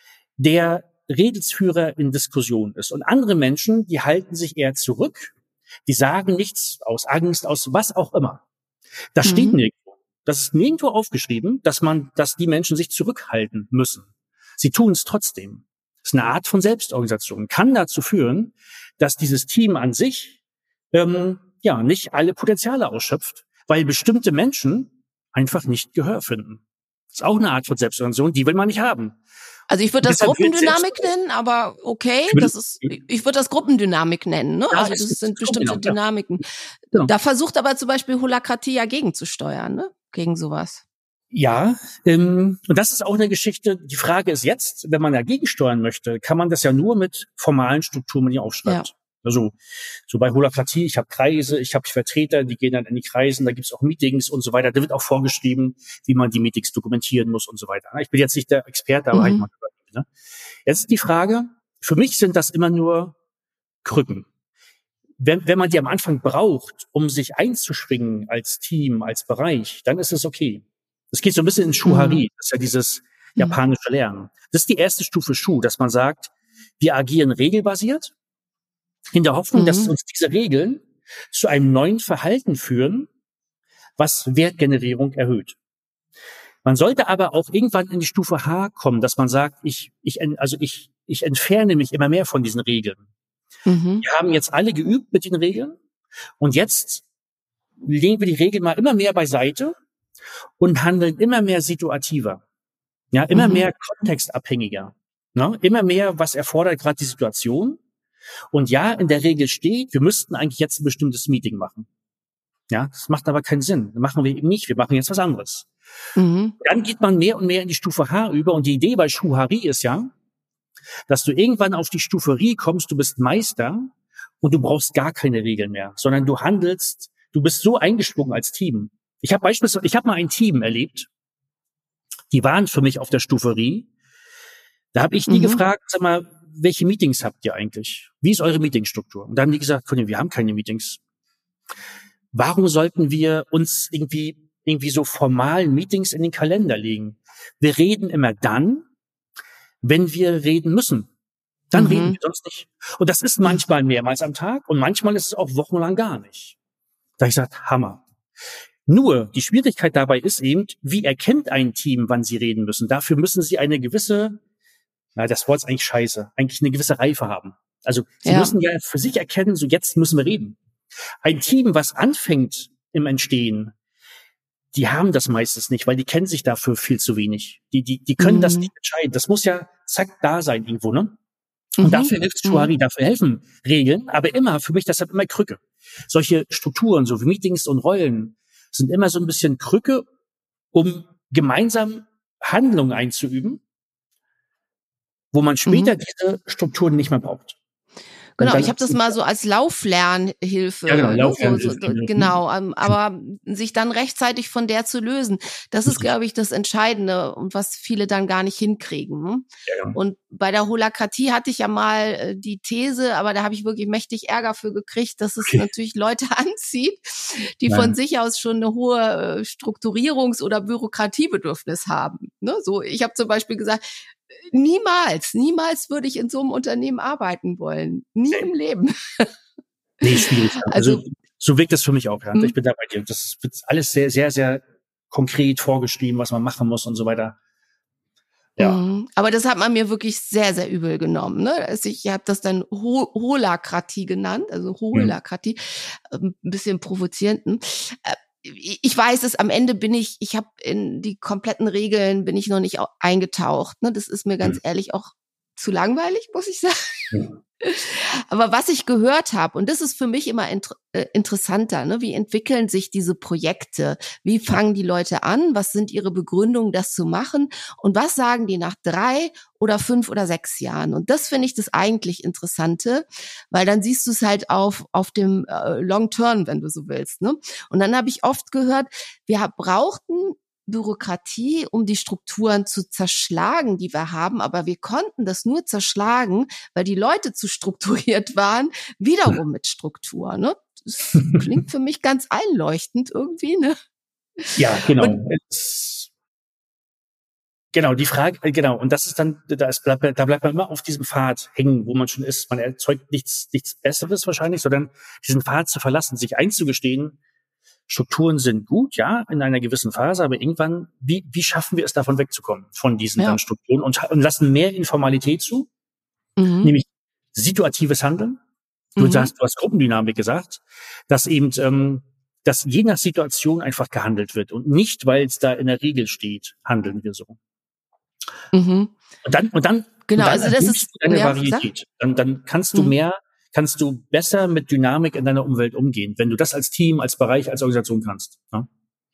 der Redelsführer in Diskussionen ist. Und andere Menschen, die halten sich eher zurück, die sagen nichts aus Angst, aus was auch immer. Das steht Mhm. nirgendwo. Das ist nirgendwo aufgeschrieben, dass man, dass die Menschen sich zurückhalten müssen. Sie tun es trotzdem. Das ist eine Art von Selbstorganisation. Kann dazu führen, dass dieses Team an sich ähm, ja nicht alle Potenziale ausschöpft, weil bestimmte Menschen einfach nicht Gehör finden. Das ist auch eine Art von Selbstorganisation, die will man nicht haben. Also ich würde das Deshalb wird Gruppendynamik selbst- nennen, aber okay, Ich würde- das ist, ich würde das Gruppendynamik nennen, ne? Ja, Also es das ist- sind bestimmte genau, ja. Dynamiken. Genau. Da versucht aber zum Beispiel Holakratie ja gegenzusteuern, ne? Gegen sowas. Ja, ähm, und das ist auch eine Geschichte. Die Frage ist jetzt, wenn man dagegen steuern möchte, kann man das ja nur mit formalen Strukturen, die aufschreibt. Ja. Also so bei Holakratie, ich habe Kreise, ich habe Vertreter, die gehen dann in die Kreisen, da gibt's auch Meetings und so weiter. Da wird auch vorgeschrieben, wie man die Meetings dokumentieren muss und so weiter. Ich bin jetzt nicht der Experte, aber Mhm. halt mal gehört. Ne? Jetzt ist die Frage, für mich sind das immer nur Krücken. Wenn, wenn man die am Anfang braucht, um sich einzuschwingen als Team, als Bereich, dann ist es okay. Das geht so ein bisschen in Shuhari, das ist ja dieses japanische Lernen. Das ist die erste Stufe Shu, dass man sagt, wir agieren regelbasiert, in der Hoffnung, Mhm. dass uns diese Regeln zu einem neuen Verhalten führen, was Wertgenerierung erhöht. Man sollte aber auch irgendwann in die Stufe H kommen, dass man sagt, ich, ich, also ich, ich entferne mich immer mehr von diesen Regeln. Mhm. Wir haben jetzt alle geübt mit den Regeln und jetzt legen wir die Regeln mal immer mehr beiseite und handeln immer mehr situativer. Ja, immer Mhm. mehr kontextabhängiger. Ne? Immer mehr, was erfordert gerade die Situation. Und ja, in der Regel steht, wir müssten eigentlich jetzt ein bestimmtes Meeting machen. Ja, das macht aber keinen Sinn. Das machen wir eben nicht. Wir machen jetzt was anderes. Mhm. Dann geht man mehr und mehr in die Stufe H über. Und die Idee bei Shuhari ist ja, dass du irgendwann auf die Stufe Ri kommst, du bist Meister und du brauchst gar keine Regeln mehr, sondern du handelst, du bist so eingesprungen als Team. Ich habe beispielsweise, ich habe mal ein Team erlebt, die waren für mich auf der Stufe Ri. Da habe ich die Mhm. gefragt, sag mal, welche Meetings habt ihr eigentlich? Wie ist eure Meetingstruktur? Und dann haben die gesagt, Conny, wir haben keine Meetings. Warum sollten wir uns irgendwie irgendwie so formalen Meetings in den Kalender legen? Wir reden immer dann, wenn wir reden müssen. Dann Mhm. reden wir sonst nicht. Und das ist manchmal mehrmals am Tag und manchmal ist es auch wochenlang gar nicht. Da hab ich gesagt, Hammer. Nur, die Schwierigkeit dabei ist eben, wie erkennt ein Team, wann sie reden müssen? Dafür müssen sie eine gewisse, na, das Wort ist eigentlich scheiße, eigentlich eine gewisse Reife haben. Also, sie Ja. müssen ja für sich erkennen, so jetzt müssen wir reden. Ein Team, was anfängt im Entstehen, die haben das meistens nicht, weil die kennen sich dafür viel zu wenig. Die, die, die können mhm. das nicht entscheiden. Das muss ja zack da sein irgendwo, ne? Und mhm. dafür hilft Shuari, mhm. dafür helfen Regeln, aber immer, für mich deshalb immer Krücke. Solche Strukturen, so wie Meetings und Rollen, sind immer so ein bisschen Krücke, um gemeinsam Handlungen einzuüben, wo man später mhm. diese Strukturen nicht mehr braucht. Genau, ich habe das mal so als Lauflernhilfe. Ja, genau, Lauflernhilfe. So, so, genau, ähm, aber sich dann rechtzeitig von der zu lösen, das ist, glaube ich, das Entscheidende und was viele dann gar nicht hinkriegen. Ne? Ja, ja. Und bei der Holakratie hatte ich ja mal äh, die These, aber da habe ich wirklich mächtig Ärger für gekriegt, dass es okay. natürlich Leute anzieht, die ja. von sich aus schon eine hohe äh, Strukturierungs- oder Bürokratiebedürfnis haben. Ne? So, ich habe zum Beispiel gesagt, Niemals, niemals würde ich in so einem Unternehmen arbeiten wollen. Nie nee. im Leben. Nee, schwierig. Also, also so wirkt das für mich auch. Ja. Ich bin da bei dir. Das wird alles sehr, sehr, sehr konkret vorgeschrieben, was man machen muss und so weiter. Ja. Aber das hat man mir wirklich sehr, sehr übel genommen. Ne? Also ich habe das dann Ho- Holakratie genannt, also Holakratie, mhm. ein bisschen provozierend. Ich weiß es, am Ende bin ich, ich habe in die kompletten Regeln bin ich noch nicht eingetaucht. Ne? Das ist mir ganz mhm. ehrlich auch zu langweilig, muss ich sagen. Mhm. Aber was ich gehört habe, und das ist für mich immer inter- äh, interessanter, ne? Wie entwickeln sich diese Projekte? Wie fangen die Leute an? Was sind ihre Begründungen, das zu machen? Und was sagen die nach drei oder fünf oder sechs Jahren? Und das finde ich das eigentlich Interessante, weil dann siehst du es halt auf auf dem äh, Long Term, wenn du so willst. Ne? Und dann habe ich oft gehört, wir brauchten Bürokratie, um die Strukturen zu zerschlagen, die wir haben. Aber wir konnten das nur zerschlagen, weil die Leute zu strukturiert waren, wiederum mit Struktur. Ne? Das klingt für mich ganz einleuchtend irgendwie. Ne? Ja, genau. Es, genau, die Frage, genau. Und das ist dann, da, ist, da bleibt man immer auf diesem Pfad hängen, wo man schon ist. Man erzeugt nichts, nichts Besseres wahrscheinlich, sondern diesen Pfad zu verlassen, sich einzugestehen, Strukturen sind gut, ja, in einer gewissen Phase, aber irgendwann, wie, wie schaffen wir es, davon wegzukommen, von diesen ja. dann Strukturen und, und lassen mehr Informalität zu, mhm. nämlich situatives Handeln. Du, mhm. sagst, du hast Gruppendynamik gesagt, dass eben, ähm, dass je nach Situation einfach gehandelt wird und nicht, weil es da in der Regel steht, handeln wir so. Mhm. Und dann, und dann, genau, und dann also das ist eine ja, Varietät. Dann, dann kannst du mhm. mehr kannst du besser mit Dynamik in deiner Umwelt umgehen, wenn du das als Team, als Bereich, als Organisation kannst. Ja?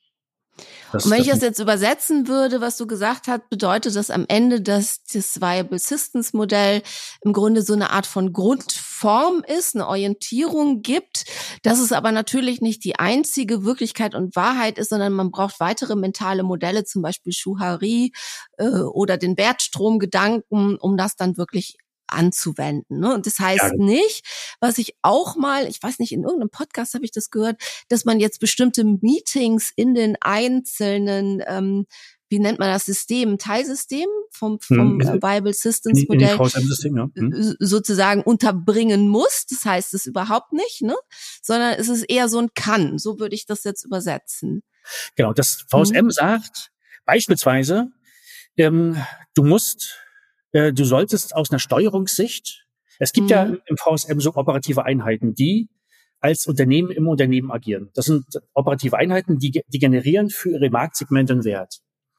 Das, und wenn das ich das jetzt übersetzen würde, was du gesagt hast, bedeutet das am Ende, dass das Viable Systems Modell im Grunde so eine Art von Grundform ist, eine Orientierung gibt, dass es aber natürlich nicht die einzige Wirklichkeit und Wahrheit ist, sondern man braucht weitere mentale Modelle, zum Beispiel Shuari äh, oder den Wertstromgedanken, um das dann wirklich anzuwenden. Ne? Und das heißt ja. nicht, was ich auch mal, ich weiß nicht, in irgendeinem Podcast habe ich das gehört, dass man jetzt bestimmte Meetings in den einzelnen, ähm, wie nennt man das System, Teilsystem vom, vom hm. äh, Viable Systems Modell ja. hm. sozusagen unterbringen muss. Das heißt es überhaupt nicht, ne? Sondern es ist eher so ein Kann. So würde ich das jetzt übersetzen. Genau, das V S M hm. sagt beispielsweise, ähm, du musst Du solltest aus einer Steuerungssicht, es gibt mhm. ja im V S M so operative Einheiten, die als Unternehmen im Unternehmen agieren. Das sind operative Einheiten, die, die generieren für ihre Marktsegmente einen Wert.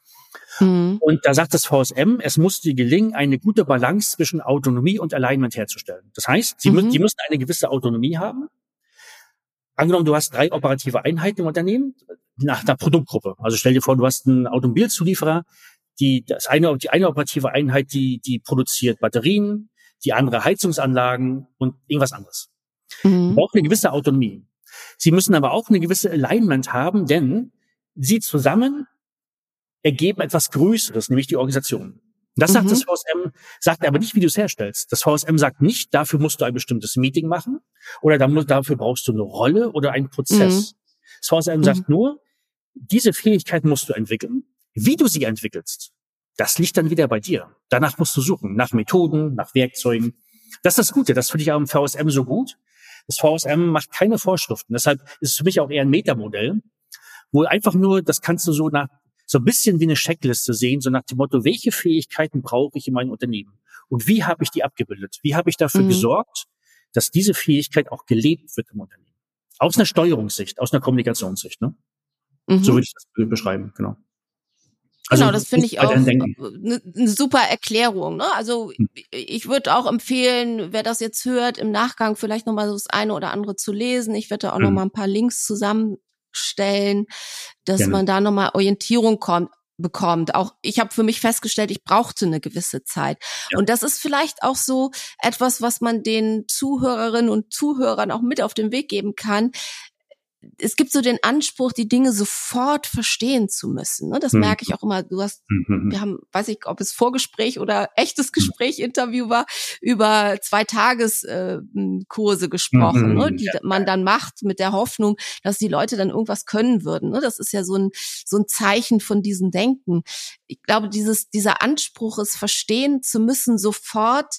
Mhm. Und da sagt das V S M, es muss dir gelingen, eine gute Balance zwischen Autonomie und Alignment herzustellen. Das heißt, sie, mhm. die müssen eine gewisse Autonomie haben. Angenommen, du hast drei operative Einheiten im Unternehmen nach einer Produktgruppe. Also stell dir vor, du hast einen Automobilzulieferer, Die, das eine, die eine operative Einheit, die, die produziert Batterien, die andere Heizungsanlagen und irgendwas anderes. Mhm. Sie brauchen eine gewisse Autonomie. Sie müssen aber auch eine gewisse Alignment haben, denn sie zusammen ergeben etwas Größeres, nämlich die Organisation. Das mhm. sagt das V S M, sagt aber nicht, wie du es herstellst. Das V S M sagt nicht, dafür musst du ein bestimmtes Meeting machen oder dafür brauchst du eine Rolle oder einen Prozess. Mhm. Das V S M mhm. sagt nur, diese Fähigkeit musst du entwickeln. Wie du sie entwickelst, das liegt dann wieder bei dir. Danach musst du suchen, nach Methoden, nach Werkzeugen. Das ist das Gute, das finde ich auch im V S M so gut. Das V S M macht keine Vorschriften. Deshalb ist es für mich auch eher ein Metamodell, wo einfach nur, das kannst du so nach so ein bisschen wie eine Checkliste sehen, so nach dem Motto, welche Fähigkeiten brauche ich in meinem Unternehmen? Und wie habe ich die abgebildet? Wie habe ich dafür mhm. gesorgt, dass diese Fähigkeit auch gelebt wird im Unternehmen? Aus einer Steuerungssicht, aus einer Kommunikationssicht, ne? Mhm. So würde ich das beschreiben, genau. Also, genau, das finde ich auch eine ne, ne super Erklärung. Ne? Also hm. ich würde auch empfehlen, wer das jetzt hört, im Nachgang vielleicht nochmal so das eine oder andere zu lesen. Ich werde da auch hm. nochmal ein paar Links zusammenstellen, dass Gerne. man da nochmal Orientierung kommt. bekommt. Auch ich habe für mich festgestellt, ich brauchte eine gewisse Zeit. Ja. Und das ist vielleicht auch so etwas, was man den Zuhörerinnen und Zuhörern auch mit auf den Weg geben kann. Es gibt so den Anspruch, die Dinge sofort verstehen zu müssen. Ne? Das mhm. merke ich auch immer. Du hast, mhm. wir haben, weiß ich, ob es Vorgespräch oder echtes Gespräch, Interview war, über zwei Tageskurse äh, gesprochen, mhm. ne? die ja. man dann macht mit der Hoffnung, dass die Leute dann irgendwas können würden. Ne? Das ist ja so ein so ein Zeichen von diesem Denken. Ich glaube, dieses dieser Anspruch, es verstehen zu müssen sofort,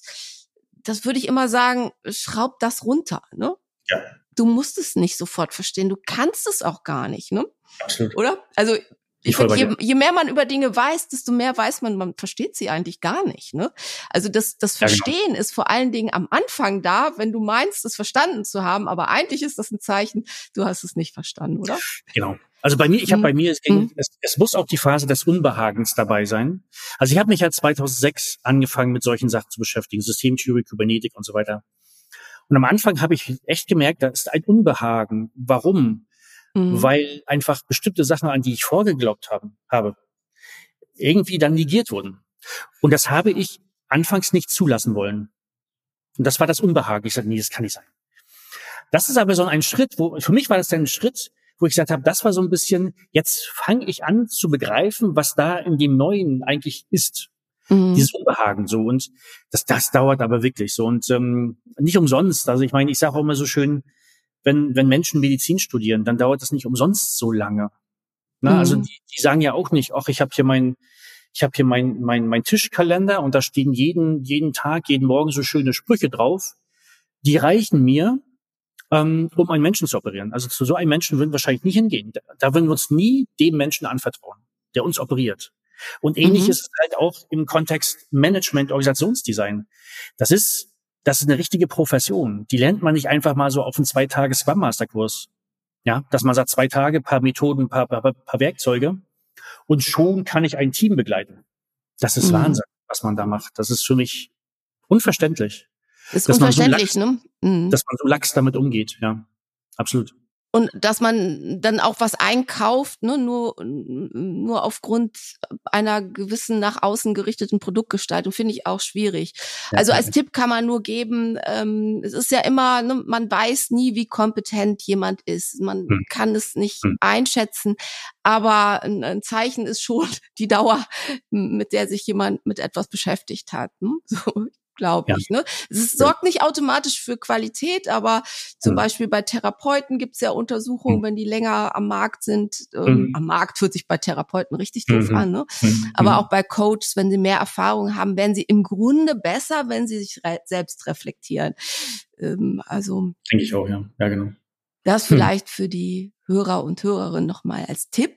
das würde ich immer sagen, schraub das runter. Ne? Ja. Du musst es nicht sofort verstehen. Du kannst es auch gar nicht, ne? Absolut. Oder? Also ich finde, je, je mehr man über Dinge weiß, desto mehr weiß man, man versteht sie eigentlich gar nicht, ne? Also das, das Verstehen ja, genau. ist vor allen Dingen am Anfang da, wenn du meinst, es verstanden zu haben, aber eigentlich ist das ein Zeichen, du hast es nicht verstanden, oder? Genau. Also bei mir, ich habe hm. bei mir, es, ging, hm. es, es muss auch die Phase des Unbehagens dabei sein. Also ich habe mich ja zweitausendsechs angefangen, mit solchen Sachen zu beschäftigen, Systemtheorie, Kybernetik und so weiter. Und am Anfang habe ich echt gemerkt, da ist ein Unbehagen. Warum? Mhm. Weil einfach bestimmte Sachen, an die ich vorgeglaubt habe, habe, irgendwie dann negiert wurden. Und das habe ich anfangs nicht zulassen wollen. Und das war das Unbehagen. Ich sagte, nee, das kann nicht sein. Das ist aber so ein Schritt, wo, für mich war das dann ein Schritt, wo ich gesagt habe, das war so ein bisschen, jetzt fange ich an zu begreifen, was da in dem Neuen eigentlich ist. Mhm. Dieses Unbehagen so und das das dauert aber wirklich so und ähm, nicht umsonst. Also ich meine, ich sage auch immer so schön, wenn wenn Menschen Medizin studieren, dann dauert das nicht umsonst so lange. Na, mhm. Also die, die sagen ja auch nicht, ach, ich habe hier mein ich habe hier mein mein mein Tischkalender und da stehen jeden jeden Tag, jeden Morgen so schöne Sprüche drauf. Die reichen mir, ähm, um einen Menschen zu operieren. Also zu so einem Menschen würden wir wahrscheinlich nicht hingehen. Da, da würden wir uns nie dem Menschen anvertrauen, der uns operiert. Und ähnlich mhm. ist es halt auch im Kontext Management, Organisationsdesign. Das ist, das ist eine richtige Profession. Die lernt man nicht einfach mal so auf einen zwei Tage Scrum Master Kurs. Ja, dass man sagt, zwei Tage, paar Methoden, paar, paar, paar Werkzeuge. Und schon kann ich ein Team begleiten. Das ist mhm. Wahnsinn, was man da macht. Das ist für mich unverständlich. Ist unverständlich, so lax, ne? Mhm. Dass man so lax damit umgeht, ja. Absolut. Und dass man dann auch was einkauft, ne, nur nur aufgrund einer gewissen nach außen gerichteten Produktgestaltung, finde ich auch schwierig. Ja, also als Tipp kann man nur geben, ähm, es ist ja immer, ne, man weiß nie, wie kompetent jemand ist. Man hm. kann es nicht hm. einschätzen, aber ein, ein Zeichen ist schon die Dauer, mit der sich jemand mit etwas beschäftigt hat. Ne? So. Glaube ich. Ja. Ne? Es sorgt nicht automatisch für Qualität, aber zum mhm. Beispiel bei Therapeuten gibt es ja Untersuchungen, mhm. wenn die länger am Markt sind. Ähm, mhm. Am Markt hört sich bei Therapeuten richtig doof mhm. an, ne? Mhm. Aber auch bei Coaches, wenn sie mehr Erfahrung haben, werden sie im Grunde besser, wenn sie sich re- selbst reflektieren. Ähm, also denke ich auch, ja. Ja, genau. Das vielleicht mhm. für die Hörer und Hörerinnen nochmal als Tipp.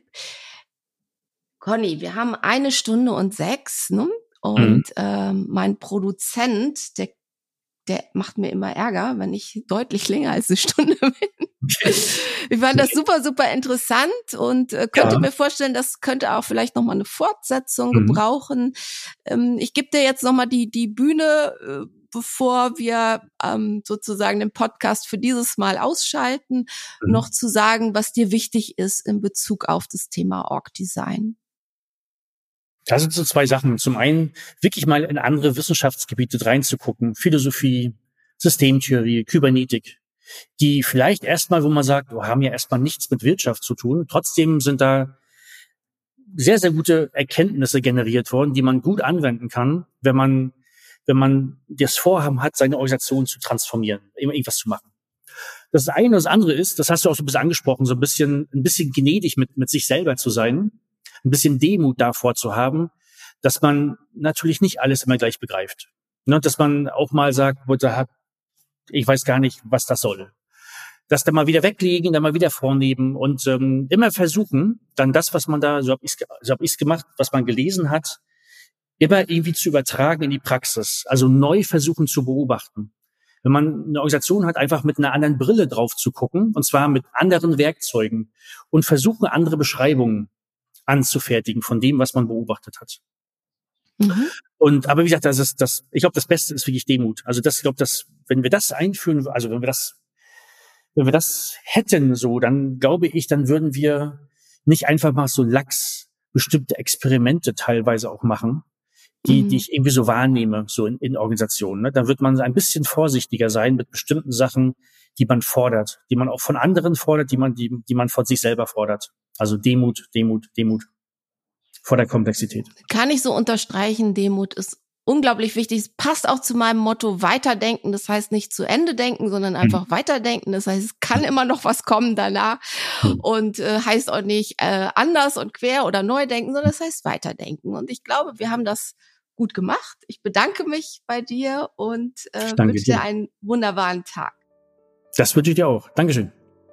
Conny, wir haben eine Stunde und sechs, ne? Und mhm. ähm, mein Produzent, der der macht mir immer Ärger, wenn ich deutlich länger als eine Stunde bin. Ich fand das super, super interessant und äh, könnte ja. mir vorstellen, das könnte auch vielleicht nochmal eine Fortsetzung mhm. gebrauchen. Ähm, ich gebe dir jetzt nochmal die die Bühne, äh, bevor wir ähm, sozusagen den Podcast für dieses Mal ausschalten, mhm. noch zu sagen, was dir wichtig ist in Bezug auf das Thema Org-Design. Da sind so zwei Sachen. Zum einen wirklich mal in andere Wissenschaftsgebiete reinzugucken. Philosophie, Systemtheorie, Kybernetik. Die vielleicht erstmal, wo man sagt, wir haben ja erstmal nichts mit Wirtschaft zu tun. Trotzdem sind da sehr, sehr gute Erkenntnisse generiert worden, die man gut anwenden kann, wenn man, wenn man das Vorhaben hat, seine Organisation zu transformieren, irgendwas zu machen. Das eine und das andere ist, das hast du auch so ein bisschen angesprochen, so ein bisschen, ein bisschen gnädig mit, mit sich selber zu sein. Ein bisschen Demut davor zu haben, dass man natürlich nicht alles immer gleich begreift. Ne, dass man auch mal sagt, ich weiß gar nicht, was das soll. Das dann mal wieder weglegen, dann mal wieder vornehmen und ähm, immer versuchen, dann das, was man da, so habe ich so hab ich's gemacht, was man gelesen hat, immer irgendwie zu übertragen in die Praxis. Also neu versuchen zu beobachten. wenn man eine Organisation hat, einfach mit einer anderen Brille drauf zu gucken, und zwar mit anderen Werkzeugen und versuchen, andere Beschreibungen anzufertigen von dem, was man beobachtet hat. Mhm. Und, aber wie gesagt, das ist, das, ich glaube, das Beste ist wirklich Demut. Also das, ich glaube, dass, wenn wir das einführen, also wenn wir das, wenn wir das hätten, so, dann glaube ich, dann würden wir nicht einfach mal so lax bestimmte Experimente teilweise auch machen, die, mhm. die ich irgendwie so wahrnehme, so in, in Organisationen. Ne? Dann wird man ein bisschen vorsichtiger sein mit bestimmten Sachen, die man fordert, die man auch von anderen fordert, die man, die, die man von sich selber fordert. Also Demut, Demut, Demut vor der Komplexität. Kann ich so unterstreichen, Demut ist unglaublich wichtig. Es passt auch zu meinem Motto weiterdenken. Das heißt nicht zu Ende denken, sondern einfach mhm. weiterdenken. Das heißt, es kann immer noch was kommen danach mhm. und äh, heißt auch nicht äh, anders und quer oder neu denken, sondern das heißt weiterdenken. Und ich glaube, wir haben das gut gemacht. Ich bedanke mich bei dir und äh, wünsche dir einen wunderbaren Tag. Das wünsche ich dir auch. Dankeschön.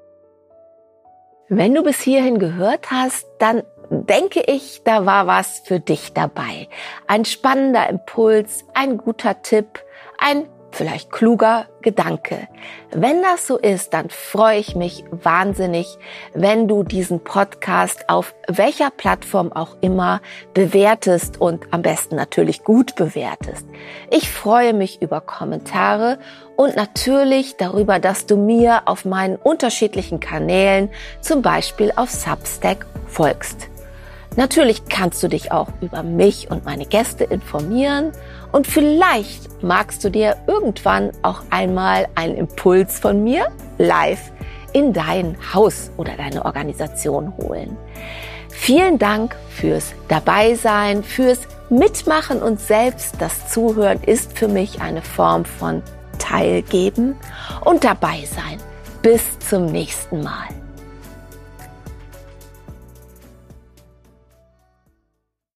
Wenn du bis hierhin gehört hast, dann denke ich, da war was für dich dabei. Ein spannender Impuls, ein guter Tipp, ein vielleicht kluger Gedanke. Wenn das so ist, dann freue ich mich wahnsinnig, wenn du diesen Podcast auf welcher Plattform auch immer bewertest und am besten natürlich gut bewertest. Ich freue mich über Kommentare und natürlich darüber, dass du mir auf meinen unterschiedlichen Kanälen, zum Beispiel auf Substack, folgst. Natürlich kannst du dich auch über mich und meine Gäste informieren und vielleicht magst du dir irgendwann auch einmal einen Impuls von mir live in dein Haus oder deine Organisation holen. Vielen Dank fürs Dabeisein, fürs Mitmachen und selbst das Zuhören ist für mich eine Form von Teilgeben und Dabeisein. Bis zum nächsten Mal.